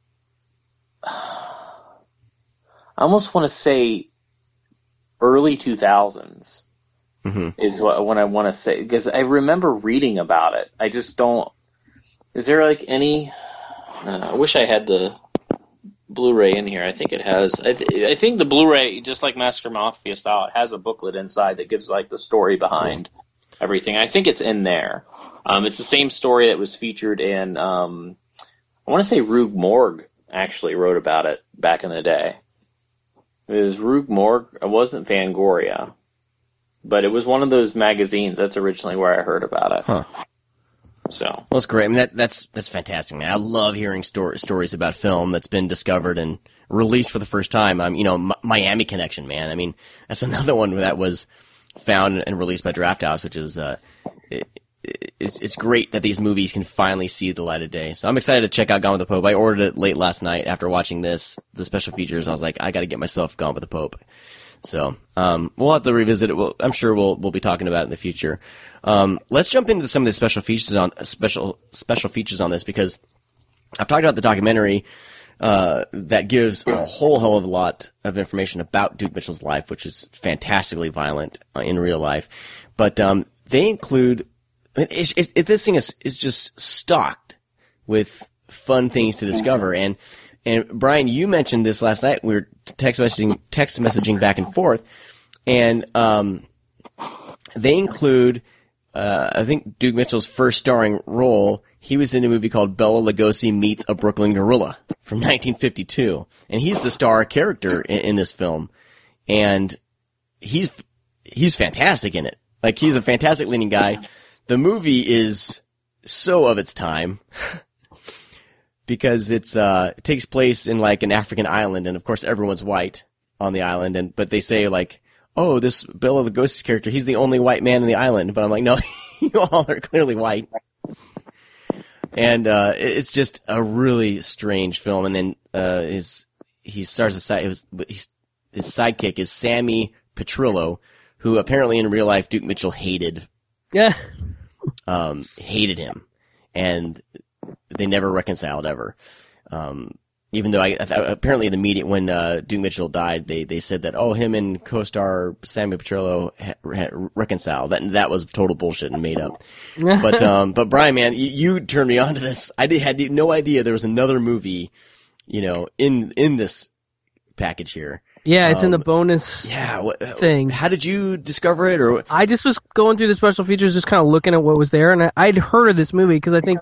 I almost want to say early 2000s is what I want to say, because I remember reading about it. I just don't. Is there like any? I wish I had the Blu-ray in here. I think it has. I think the Blu-ray, just like Massacre Mafia style, it has a booklet inside that gives like the story behind everything. I think it's in there. It's the same story that was featured in. I want to say Rue Morgue actually wrote about it back in the day. It was Rue Morgue. It wasn't Fangoria, but it was one of those magazines. That's originally where I heard about it. Huh. So, well, that's great. I mean, that's fantastic, man. I love hearing stories about film that's been discovered and released for the first time. Miami Connection, man. I mean, that's another one that was found and released by Draft House, which is it's great that these movies can finally see the light of day. So I'm excited to check out Gone with the Pope. I ordered it late last night after watching the special features. I was like, I got to get myself Gone with the Pope. So we'll have to revisit it. I'm sure we'll be talking about it in the future. Let's jump into some of the special features on this, because I've talked about the documentary that gives a whole hell of a lot of information about Duke Mitchell's life, which is fantastically violent in real life. But they include this thing is just stocked with fun things to discover. And Brian, you mentioned this last night. We were text messaging back and forth, and they include, I think, Duke Mitchell's first starring role. He was in a movie called Bela Lugosi Meets a Brooklyn Gorilla from 1952, and he's the star character in this film, and he's fantastic in it. Like, he's a fantastic leading guy. The movie is so of its time. Because it takes place in like an African island, and of course everyone's white on the island, but they say like, oh, this Bela Lugosi's character, he's the only white man on the island. But I'm like, no, you all are clearly white. And it's just a really strange film. And then his sidekick is Sammy Petrillo, who apparently in real life Duke Mitchell hated. Yeah. Hated him, and they never reconciled ever. Even though apparently in the media, when Duke Mitchell died, they said that, oh, him and co-star Sammy Petrillo had reconciled. That was total bullshit and made up. But Brian, man, you turned me on to this. I had no idea there was another movie, in this package here. Yeah, it's in the bonus thing. How did you discover it? Or I just was going through the special features, just kind of looking at what was there, and I'd heard of this movie because I think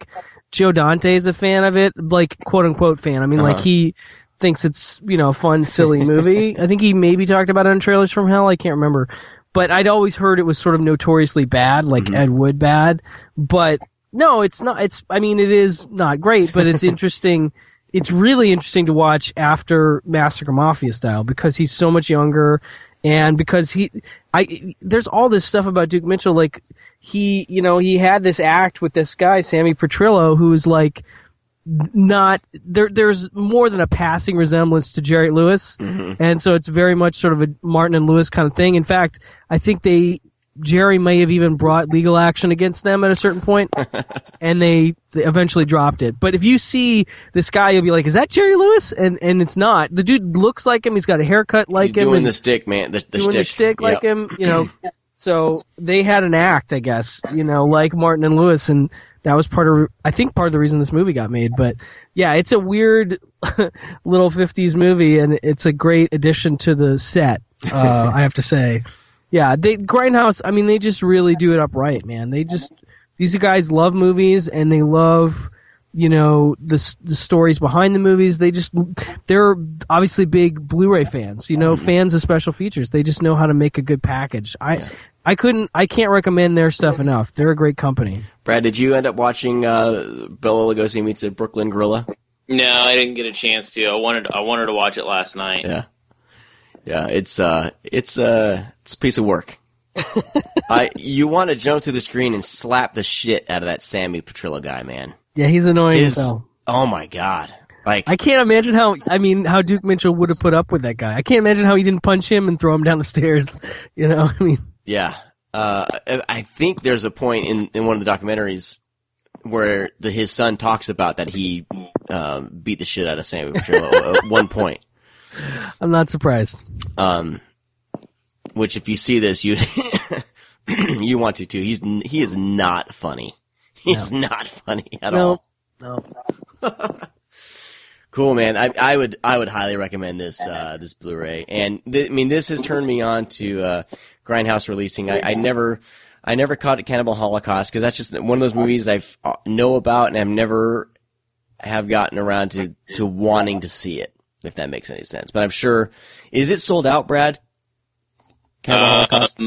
Joe Dante is a fan of it, like quote unquote fan. I mean, like he thinks it's a fun, silly movie. I think he maybe talked about it on Trailers from Hell. I can't remember, but I'd always heard it was sort of notoriously bad, like Ed Wood bad. But no, it's not. I mean, it is not great, but it's interesting. It's really interesting to watch after Massacre Mafia style because he's so much younger, and because there's all this stuff about Duke Mitchell, like he had this act with this guy Sammy Petrillo, who's like not there. There's more than a passing resemblance to Jerry Lewis, and so it's very much sort of a Martin and Lewis kind of thing. In fact, I think Jerry may have even brought legal action against them at a certain point, and they eventually dropped it. But if you see this guy, you'll be like, is that Jerry Lewis? And it's not. The dude looks like him. He's got a haircut like him. Doing the stick, man. Doing the stick like him, So they had an act, I guess, like Martin and Lewis, and that was part of the reason this movie got made. But yeah, it's a weird little 50s movie, and it's a great addition to the set, I have to say. Yeah, Grindhouse, I mean, they just really do it upright, man. These guys love movies, and they love, the stories behind the movies. They're obviously big Blu-ray fans, fans of special features. They just know how to make a good package. I can't recommend their stuff enough. They're a great company. Brad, did you end up watching Bela Lugosi Meets a Brooklyn Gorilla? No, I didn't get a chance to. I wanted to watch it last night. Yeah, it's a piece of work. You want to jump through the screen and slap the shit out of that Sammy Petrillo guy, man. Yeah, he's annoying as hell. Oh my god! Like I can't imagine how Duke Mitchell would have put up with that guy. I can't imagine how he didn't punch him and throw him down the stairs. Yeah, I think there's a point in one of the documentaries where his son talks about that he beat the shit out of Sammy Petrillo at one point. I'm not surprised. Which, if you see this, you want to too. He is not funny. He's not funny at all. No. Cool, man. I would highly recommend this Blu-ray. And this has turned me on to Grindhouse releasing. I never caught Cannibal Holocaust because that's just one of those movies I know about and I've never have gotten around to wanting to see it. If that makes any sense. But I'm sure, is it sold out, Brad? Cannibal Holocaust?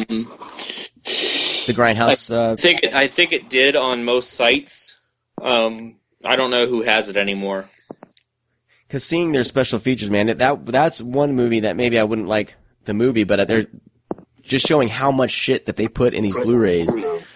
The Grindhouse? I think it did on most sites. I don't know who has it anymore. Because seeing their special features, man, that's one movie that maybe I wouldn't like the movie, but they're just showing how much shit that they put in these Blu-rays.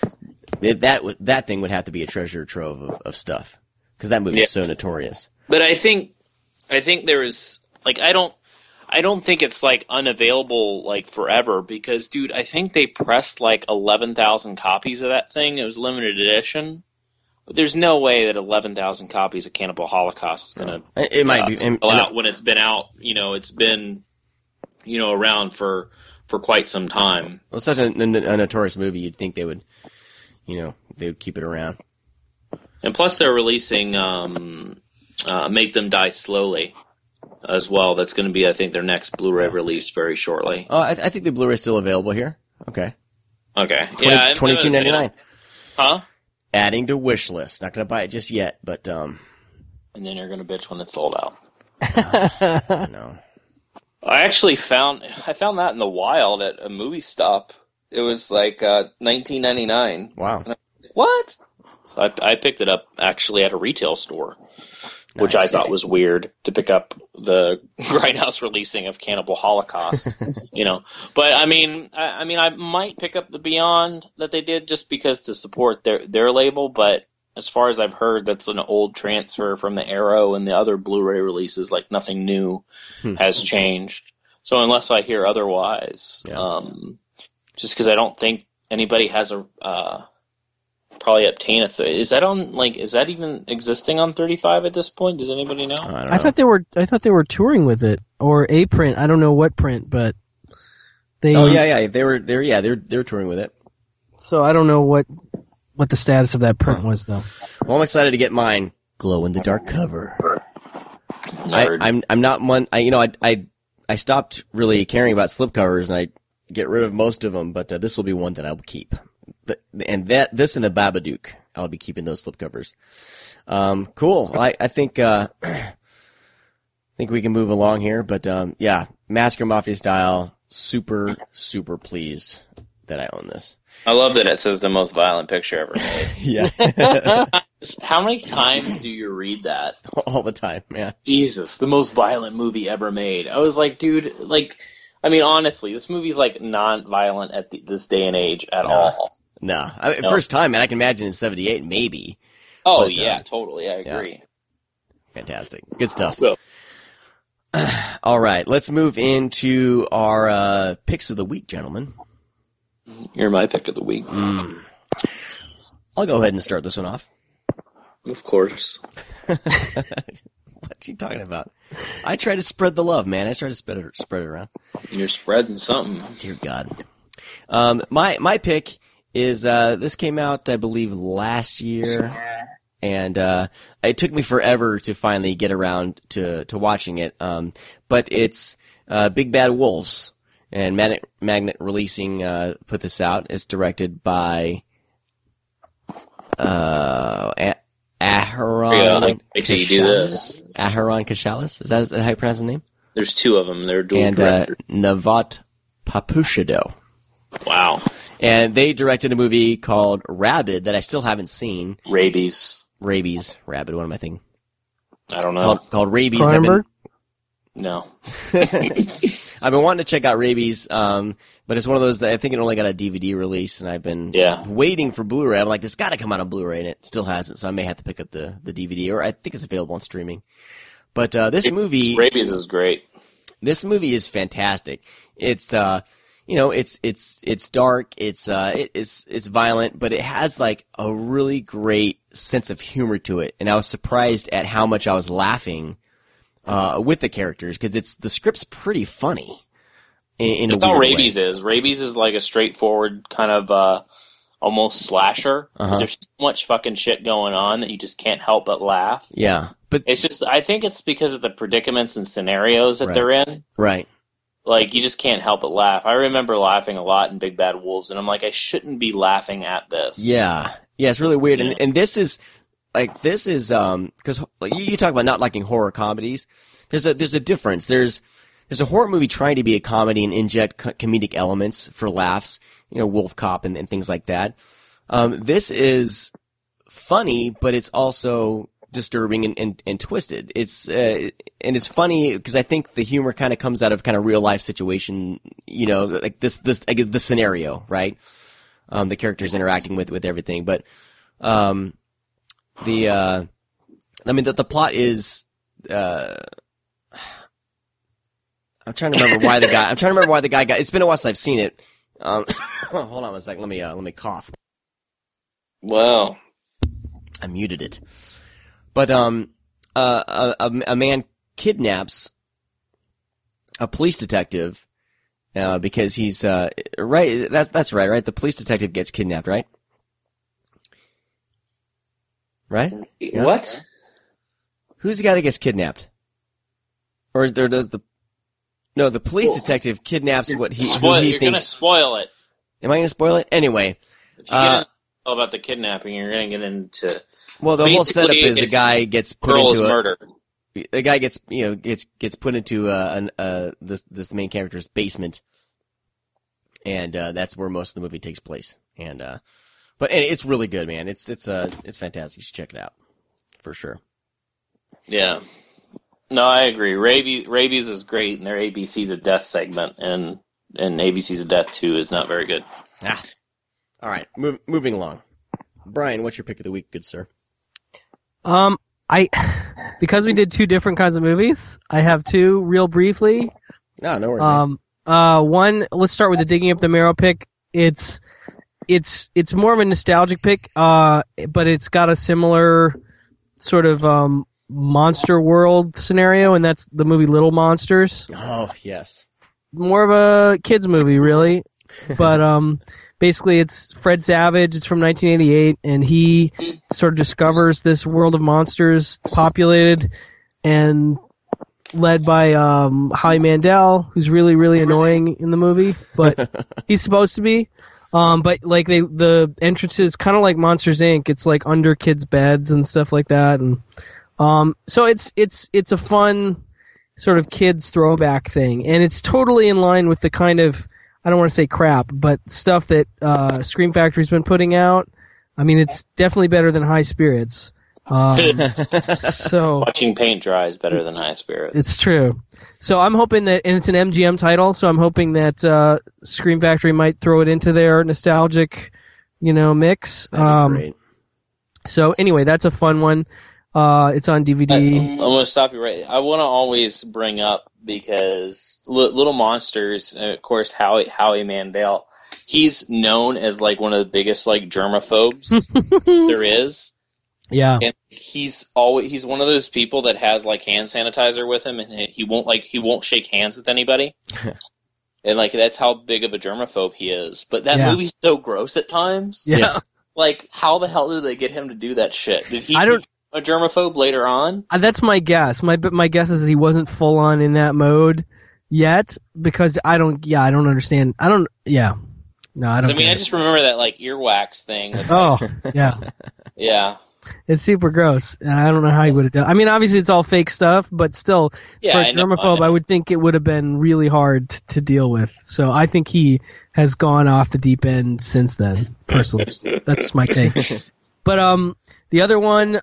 That thing would have to be a treasure trove of stuff. Because that movie is so notorious. But I think there is, like, I don't think it's, like, unavailable, like, forever, because, dude, I think they pressed, like, 11,000 copies of that thing. It was limited edition. But there's no way that 11,000 copies of Cannibal Holocaust is going to it might be out when it's been out. It's been, around for quite some time. Well, it's such a notorious movie, you'd think they would, they would keep it around. And plus they're releasing Make Them Die Slowly as well. That's going to be, I think, their next Blu-ray release very shortly. Oh, I think the Blu-ray is still available here. Okay. Yeah. $22.99. Huh? Adding to wish list. Not going to buy it just yet, but And then you're going to bitch when it's sold out. No. I actually found that in the wild at a movie stop. It was like $19.99. Wow. What? So I picked it up actually at a retail store, which I thought was weird to pick up the Grindhouse releasing of Cannibal Holocaust, But I mean, I might pick up the Beyond that they did just because to support their label. But as far as I've heard, that's an old transfer from the Arrow and the other Blu-ray releases. Like nothing new has changed. So unless I hear otherwise, just because I don't think anybody has probably obtain is that even existing on 35 at this point? Does anybody know? I thought they were touring with it or a print. I don't know what print, but they. Oh yeah, they were touring with it. So I don't know what the status of that print was though. Well, I'm excited to get mine. Glow in the dark cover. I'm not one. I stopped really caring about slipcovers and I get rid of most of them, but this will be one that I will keep. This and the Babadook I'll be keeping those slipcovers. Cool. I think we can move along here, but yeah, Massacre Mafia style. Super, super pleased that I own this. I love that it says the most violent picture ever made. Yeah. How many times do you read that? All the time, yeah. Jesus, the most violent movie ever made. I was like, dude, like, I mean, honestly, this movie's like non-violent at this day and age at all. No. First time, man, I can imagine in 78, maybe. Oh, but, yeah, totally. I agree. Yeah. Fantastic. Good stuff. So, all right, let's move into our picks of the week, gentlemen. You're my pick of the week. I'll go ahead and start this one off. Of course. What's he talking about? I try to spread the love, man. I try to spread it around. You're spreading something. Dear God. My pick is this came out, I believe, last year, and it took me forever to finally get around to watching it. But it's Big Bad Wolves, and Magnet Releasing put this out. It's directed by Aharon Kashalis. Aharon Kashalis? Is that how you pronounce his name? There's two of them. They're dual and Navat Papushido. Wow. And they directed a movie called Rabid that I still haven't seen. Rabies. Rabid, what am I thinking? I don't know. Called Rabies. No. I've been wanting to check out Rabies, but it's one of those that I think it only got a DVD release, and I've been waiting for Blu-ray. I'm like, this got to come out on Blu-ray, and it still hasn't, so I may have to pick up the DVD, or I think it's available on streaming. But this movie... Rabies is great. This movie is fantastic. It's it's dark, it's violent, but it has like a really great sense of humor to it, and I was surprised at how much I was laughing with the characters, because the script's pretty funny. That's how Rabies is. Rabies is like a straightforward kind of almost slasher. There's so much fucking shit going on that you just can't help but laugh. Yeah, but it's just, I think it's because of the predicaments and scenarios that they're in. Right. Like, you just can't help but laugh. I remember laughing a lot in Big Bad Wolves, and I'm like, I shouldn't be laughing at this. Yeah, it's really weird, and this is because you talk about not liking horror comedies. There's a difference. There's a horror movie trying to be a comedy and inject comedic elements for laughs, Wolf Cop and things like that. This is funny, but it's also disturbing and twisted. It's funny because I think the humor kind of comes out of kind of real life situation, like the scenario, right? The characters interacting with everything, but the plot is I'm trying to remember why the guy got. It's been a while since I've seen it. Hold on a second. Let me cough. Wow. I muted it. But a man kidnaps a police detective because he's right. That's right. The police detective gets kidnapped, right? Right? Yeah. What? Who's the guy that gets kidnapped? Or does the police detective kidnaps who he You're thinks. going to spoil it. Am I going to spoil it? Anyway. If you get about the kidnapping, you're going to get into. Well, the whole setup is the guy gets put into murdered. The guy gets put into this main character's basement, and that's where most of the movie takes place. And it's really good, man. It's fantastic. You should check it out for sure. Yeah. No, I agree. Rabies is great, and their ABC's of Death segment, and ABC's of Death 2 is not very good. All right, moving along. Brian, what's your pick of the week, good sir? Because we did two different kinds of movies, I have two real briefly. No worries. One, let's start with the Digging Up the Marrow pick. It's more of a nostalgic pick, but it's got a similar sort of monster world scenario, and that's the movie Little Monsters. Oh, yes. More of a kids movie, really. But basically it's Fred Savage. It's from 1988, and he sort of discovers this world of monsters populated and led by Howie Mandel, who's really, really annoying in the movie, but he's supposed to be. But like the entrance is kind of like Monsters Inc. It's like under kids' beds and stuff like that, and so it's a fun sort of kids throwback thing, and it's totally in line with the kind of, I don't want to say crap, but stuff that Scream Factory's been putting out. I mean, it's definitely better than High Spirits. So watching paint dry is better than High Spirits. It's true. So I'm hoping that, and it's an MGM title, so I'm hoping that Scream Factory might throw it into their nostalgic, mix. That'd be great. So anyway, that's a fun one. It's on DVD. I'm going to stop you right. I want to always bring up, because Little Monsters, of course, Howie Mandel, he's known as like one of the biggest like germaphobes there is. Yeah. And he's one of those people that has like hand sanitizer with him, and he won't shake hands with anybody. And like that's how big of a germaphobe he is. But that movie's so gross at times. Yeah. Like, how the hell did they get him to do that shit? Did he become a germaphobe later on? That's my guess. My guess is he wasn't full on in that mode yet, because I don't understand. No, I don't. I mean, I just remember that like earwax thing. Yeah. Yeah. It's super gross. I don't know how he would have done. I mean, obviously it's all fake stuff, but still, for a germaphobe, I would think it would have been really hard to deal with. So I think he has gone off the deep end since then. Personally, that's my take. But the other one,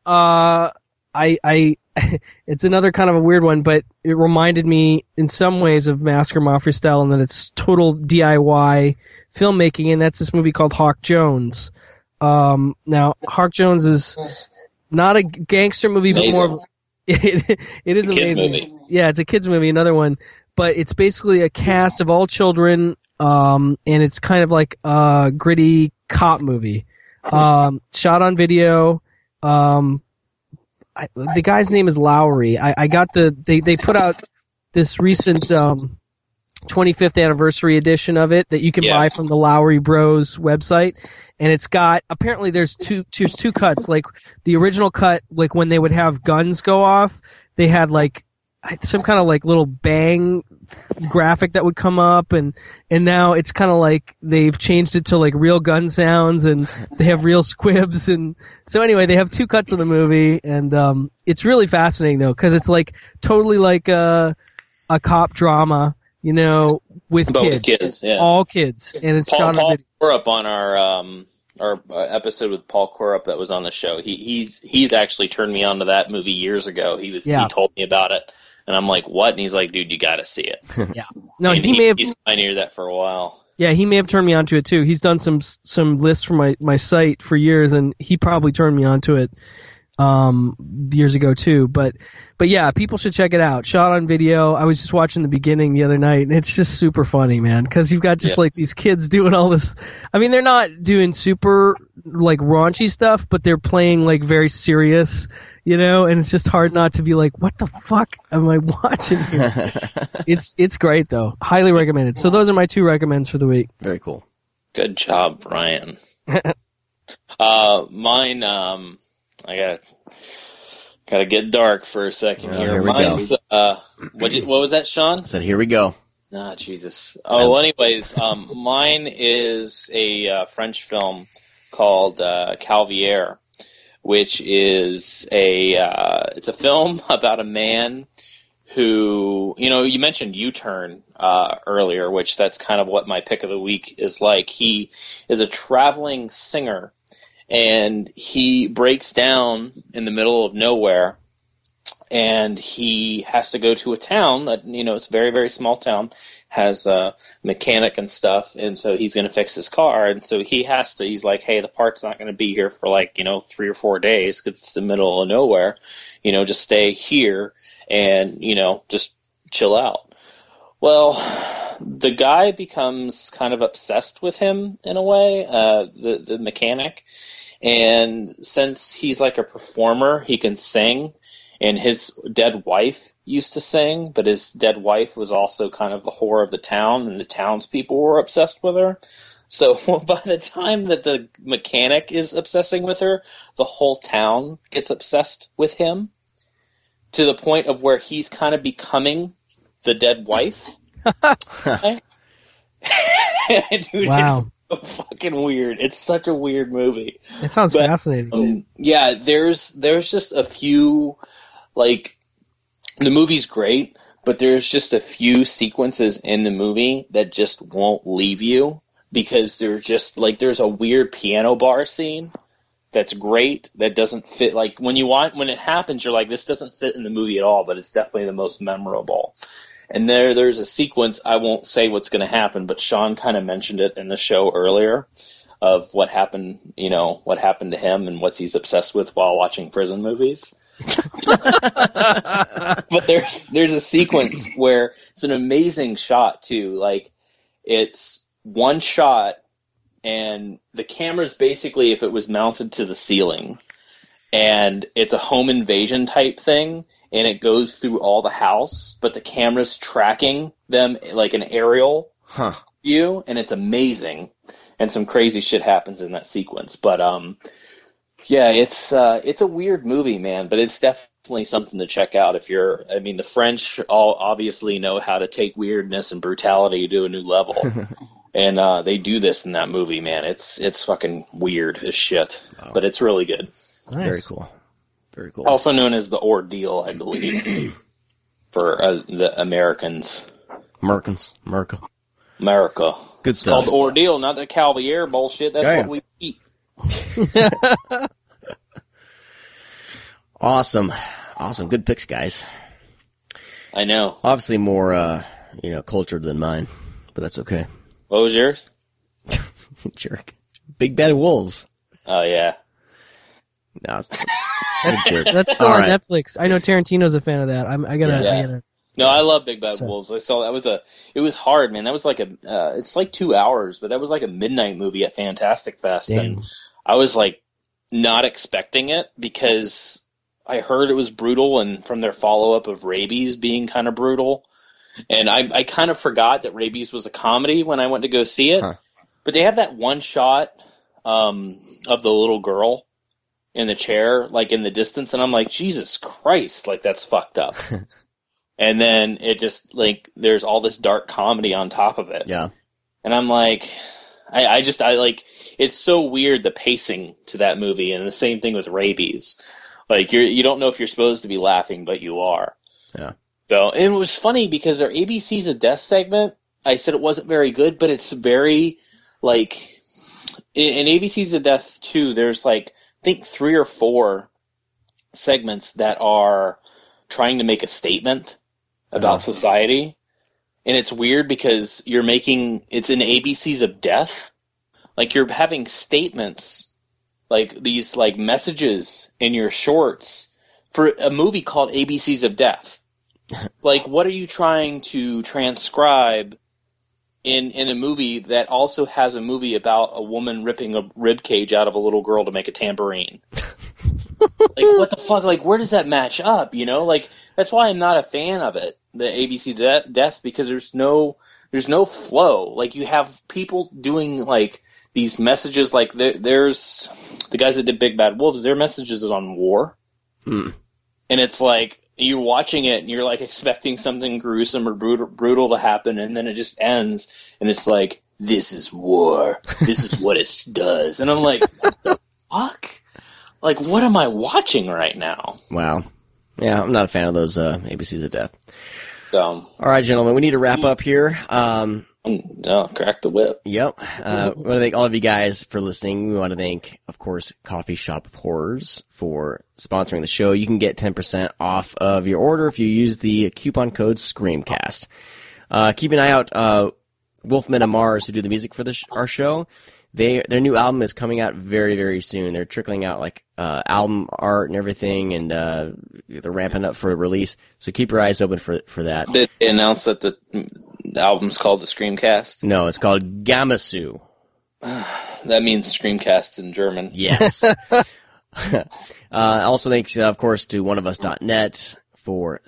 it's another kind of a weird one, but it reminded me in some ways of Massacre Mafia Style, in that it's total DIY filmmaking, and that's this movie called Hawk Jones. Now, Hawk Jones is not a gangster movie, but more of it is amazing. Movie. Yeah, it's a kids movie, another one, but it's basically a cast of all children, and it's kind of like a gritty cop movie. Shot on video. The guy's name is Lowry. I got they put out this recent 25th anniversary edition of it that you can buy from the Lowry Bros website, and it's got, apparently there's two cuts. Like the original cut, like when they would have guns go off, they had like some kind of like little bang graphic that would come up, and now it's kind of like they've changed it to like real gun sounds, and they have real squibs, and so anyway, they have two cuts of the movie, and it's really fascinating though, because it's like totally like a cop drama, with kids, all kids, and it's shot on video. Corup on our episode with Paul Corup that was on the show. He's actually turned me on to that movie years ago. He told me about it, and I'm like, what? And he's like, dude, you got to see it. Yeah, no, he's pioneered that for a while. Yeah, he may have turned me onto it too. He's done some lists for my site for years, and he probably turned me onto it years ago too. But yeah, people should check it out. Shot on video. I was just watching the beginning the other night, and it's just super funny, man. Because you've got just like these kids doing all this. I mean, they're not doing super like raunchy stuff, but they're playing like very serious, and it's just hard not to be like, what the fuck am I watching here? It's great though. Highly recommended. So those are my two recommends for the week. Very cool. Good job, Brian. Mine, I gotta get dark for a second here. Here we Mine's, go. What was that, Sean? I said, here we go. Ah, Jesus. Oh, well, anyways, mine is a French film called Calvier, which is it's a film about a man who, you mentioned U-Turn earlier, which that's kind of what my pick of the week is like. He is a traveling singer, and he breaks down in the middle of nowhere, and he has to go to a town that, it's a very, very small town, has a mechanic and stuff, and so he's going to fix his car, and so he's like, hey, the part's not going to be here for 3 or 4 days because it's the middle of nowhere, just stay here and, just chill out. Well, the guy becomes kind of obsessed with him in a way, the mechanic. And since he's like a performer, he can sing, and his dead wife used to sing, but his dead wife was also kind of the whore of the town, and the townspeople were obsessed with her. So by the time that the mechanic is obsessing with her, the whole town gets obsessed with him, to the point of where he's kind of becoming the dead wife. Dude, wow. so fucking weird. It's such a weird movie. It sounds fascinating. Yeah, there's just a few, like, the movie's great, but there's just a few sequences in the movie that just won't leave you, because they're just, like, there's a weird piano bar scene that's great, that doesn't fit, like, when it happens, you're like, this doesn't fit in the movie at all, but it's definitely the most memorable. And there's a sequence, I won't say what's going to happen, but Sean kind of mentioned it in the show earlier, of what happened to him and what he's obsessed with while watching prison movies. But there's a sequence where it's an amazing shot too. Like, it's one shot, and the camera's basically, if it was mounted to the ceiling, and it's a home invasion type thing, and it goes through all the house, but the camera's tracking them like an aerial view, and it's amazing. And some crazy shit happens in that sequence. But yeah, it's a weird movie, man, but it's definitely something to check out if you're, I mean, the French all obviously know how to take weirdness and brutality to a new level. And they do this in that movie, man. It's fucking weird as shit, but it's really good. Nice. Very cool. Very cool. Also known as The Ordeal, I believe, for the Americans. America. Good stuff. It's called The Ordeal, not the Cavalier bullshit. That's what we eat. Awesome. Good picks, guys. I know. Obviously more, cultured than mine, but that's okay. What was yours? Jerk. Big Bad Wolves. Oh, yeah. No, jerk. That's still on Netflix. I know Tarantino's a fan of that. I gotta. No, I love Big Bad Wolves. I saw that it was hard, man. That was like it's like 2 hours, but that was like a midnight movie at Fantastic Fest. Damn. And I was like not expecting it, because I heard it was brutal, and from their follow-up of Rabies being kind of brutal. And I kind of forgot that Rabies was a comedy when I went to go see it. But they have that one shot of the little girl in the chair, like in the distance, and I'm like, Jesus Christ, like that's fucked up. And then it just, like, there's all this dark comedy on top of it. Yeah. And I'm like, I like, it's so weird, the pacing to that movie, and the same thing with Rabies. Like, you don't know if you're supposed to be laughing, but you are. Yeah. So, and it was funny because their ABC's of Death segment, I said it wasn't very good, but it's very, like, in ABC's of Death 2, there's, like, I think 3 or 4 segments that are trying to make a statement about society. And it's weird because it's in ABCs of Death. Like, you're having statements, like these, like, messages in your shorts for a movie called ABCs of Death. Like, what are you trying to transcribe in a movie that also has a movie about a woman ripping a rib cage out of a little girl to make a tambourine? Like, what the fuck? Like, where does that match up, you know? Like, that's why I'm not a fan of it, the ABC Death, because there's no flow. Like, you have people doing, like, these messages, like, there's the guys that did Big Bad Wolves, their messages is on war. And it's like, you're watching it and you're, like, expecting something gruesome or brutal to happen, and then it just ends, and it's like, this is war. This is what it does. And I'm like, what the fuck? Like, what am I watching right now? Wow. Yeah, I'm not a fan of those ABCs of Death. All right, gentlemen, we need to wrap up here. Crack the whip. Yep. I want to thank all of you guys for listening. We want to thank, of course, Coffee Shop of Horrors for sponsoring the show. You can get 10% off of your order if you use the coupon code SCREAMCAST. Keep an eye out. Wolfmen of Mars, who do the music for our show, their new album is coming out very, very soon. They're trickling out, like, album art and everything, and they're ramping up for a release. So keep your eyes open for that. Did they announce that the album's called the Screamcast? No, it's called Gamasu. That means Screamcast in German. Yes. Also thanks, of course, to oneofus.net for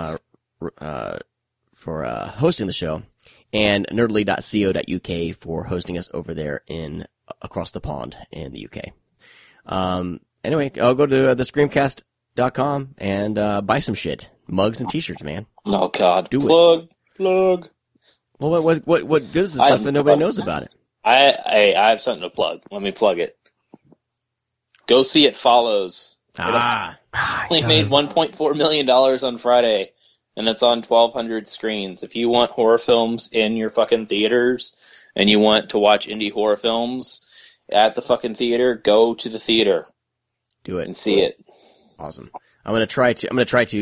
hosting the show, and nerdly.co.uk for hosting us over there across the pond in the UK. Anyway, I'll go to thescreamcast.com and buy some shit. Mugs and t-shirts, man. Oh, God. Plug. Plug. Well, what good is the stuff that nobody knows about it? I have something to plug. Let me plug it. Go see It Follows. It made $1.4 million on Friday, and it's on 1,200 screens. If you want horror films in your fucking theaters, and you want to watch indie horror films at the fucking theater, go to the theater. Do it and see it. Awesome. I'm gonna try to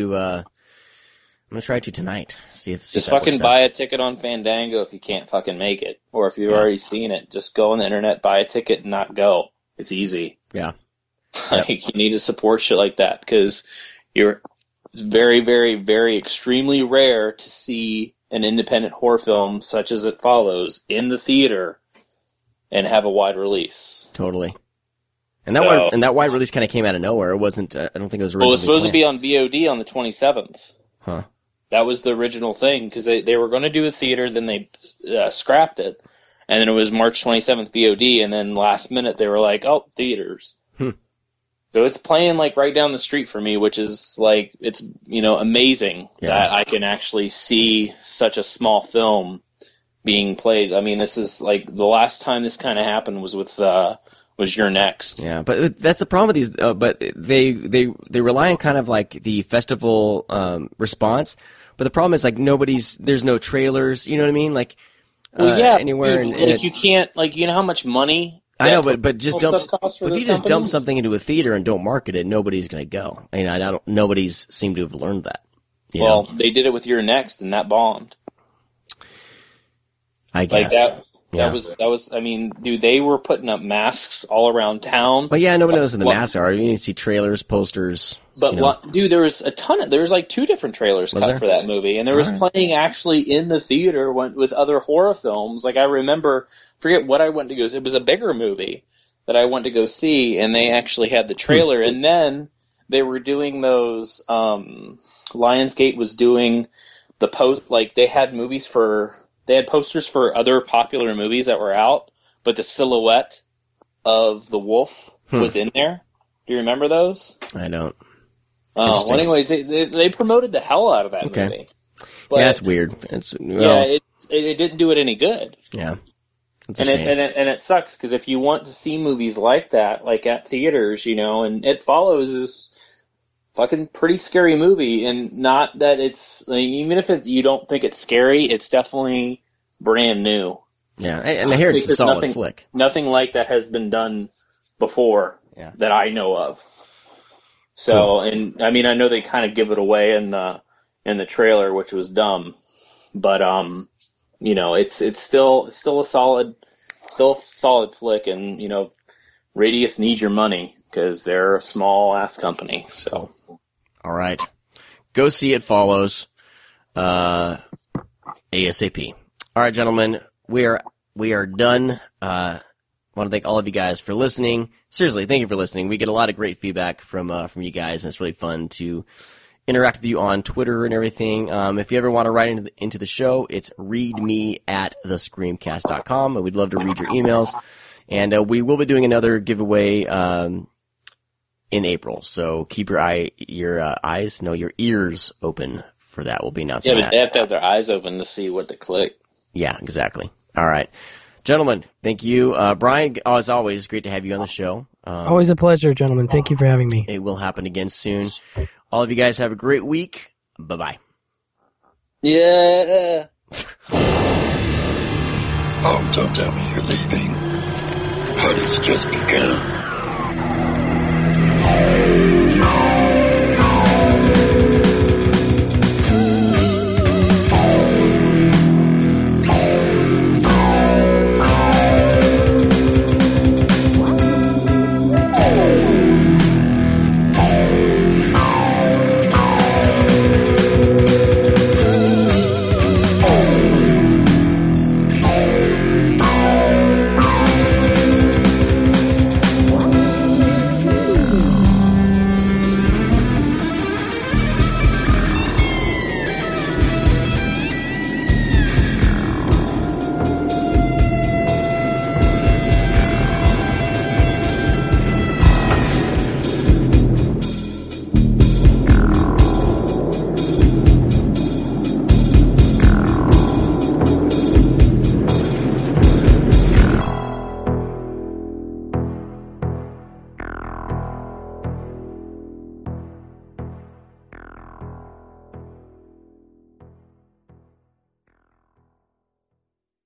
tonight. See if just fucking buy a ticket on Fandango if you can't fucking make it, or if you've already seen it, just go on the internet, buy a ticket, and not go. It's easy. Yeah. Like, you need to support shit like that because it's very, very, very extremely rare to see an independent horror film such as It Follows in the theater and have a wide release. Totally. And that wide release kind of came out of nowhere. It wasn't. I don't think it was originally. Well, it was supposed to be on VOD on the 27th. Huh. That was the original thing because they were going to do a theater, then they scrapped it, and then it was March 27th VOD, and then last minute they were like, "Oh, theaters." So it's playing like right down the street for me, which is like it's amazing that I can actually see such a small film being played. I mean, this is like the last time this kind of happened was with was You're Next. Yeah, but that's the problem with these. But they rely on kind of like the festival response. But the problem is like there's no trailers. You know what I mean? Like anywhere. Dude, like you can't how much money. I know, but just if you just dump something into a theater and don't market it, nobody's going to go. I mean, nobody's seemed to have learned that. You know? They did it with You're Next, and that bombed. I guess. That was. I mean, dude, they were putting up masks all around town. Well, yeah, nobody knows what the masks are. You need to see trailers, posters. But dude, there was a ton of. There was like 2 different trailers cut for that movie, and there was playing actually in the theater with other horror films. Like I remember. Forget what I went to go see. It was a bigger movie that I went to go see, and they actually had the trailer. And then they were doing those. Lionsgate was doing the post. Like they had they had posters for other popular movies that were out, but the silhouette of the wolf was in there. Do you remember those? I don't. Oh, well, anyways, they promoted the hell out of that movie. But, yeah, it's weird. It didn't do it any good. Yeah. And it sucks because if you want to see movies like that, like at theaters, and It Follows is fucking pretty scary movie, and not that it's even if you don't think it's scary, it's definitely brand new. Yeah, and I hear it's a solid flick. Nothing like that has been done before that I know of. So, and I mean, I know they kind of give it away in the trailer, which was dumb, but it's still a solid flick, and Radius needs your money because they're a small ass company. So, all right, go see It Follows, ASAP. All right, gentlemen, we are done. I want to thank all of you guys for listening. Seriously, thank you for listening. We get a lot of great feedback from you guys, and it's really fun to interact with you on Twitter and everything. If you ever want to write into the show, it's readme@thescreamcast.com, and we'd love to read your emails. And we will be doing another giveaway in April, so keep your ears open for that. We'll be announcing that. Yeah, but they have to have their eyes open to see what to click. Yeah, exactly. All right. Gentlemen, thank you. Brian, as always, great to have you on the show. Always a pleasure, gentlemen. Thank you for having me. It will happen again soon. All of you guys have a great week. Bye-bye. Yeah. Oh, don't tell me you're leaving. The party's just begun.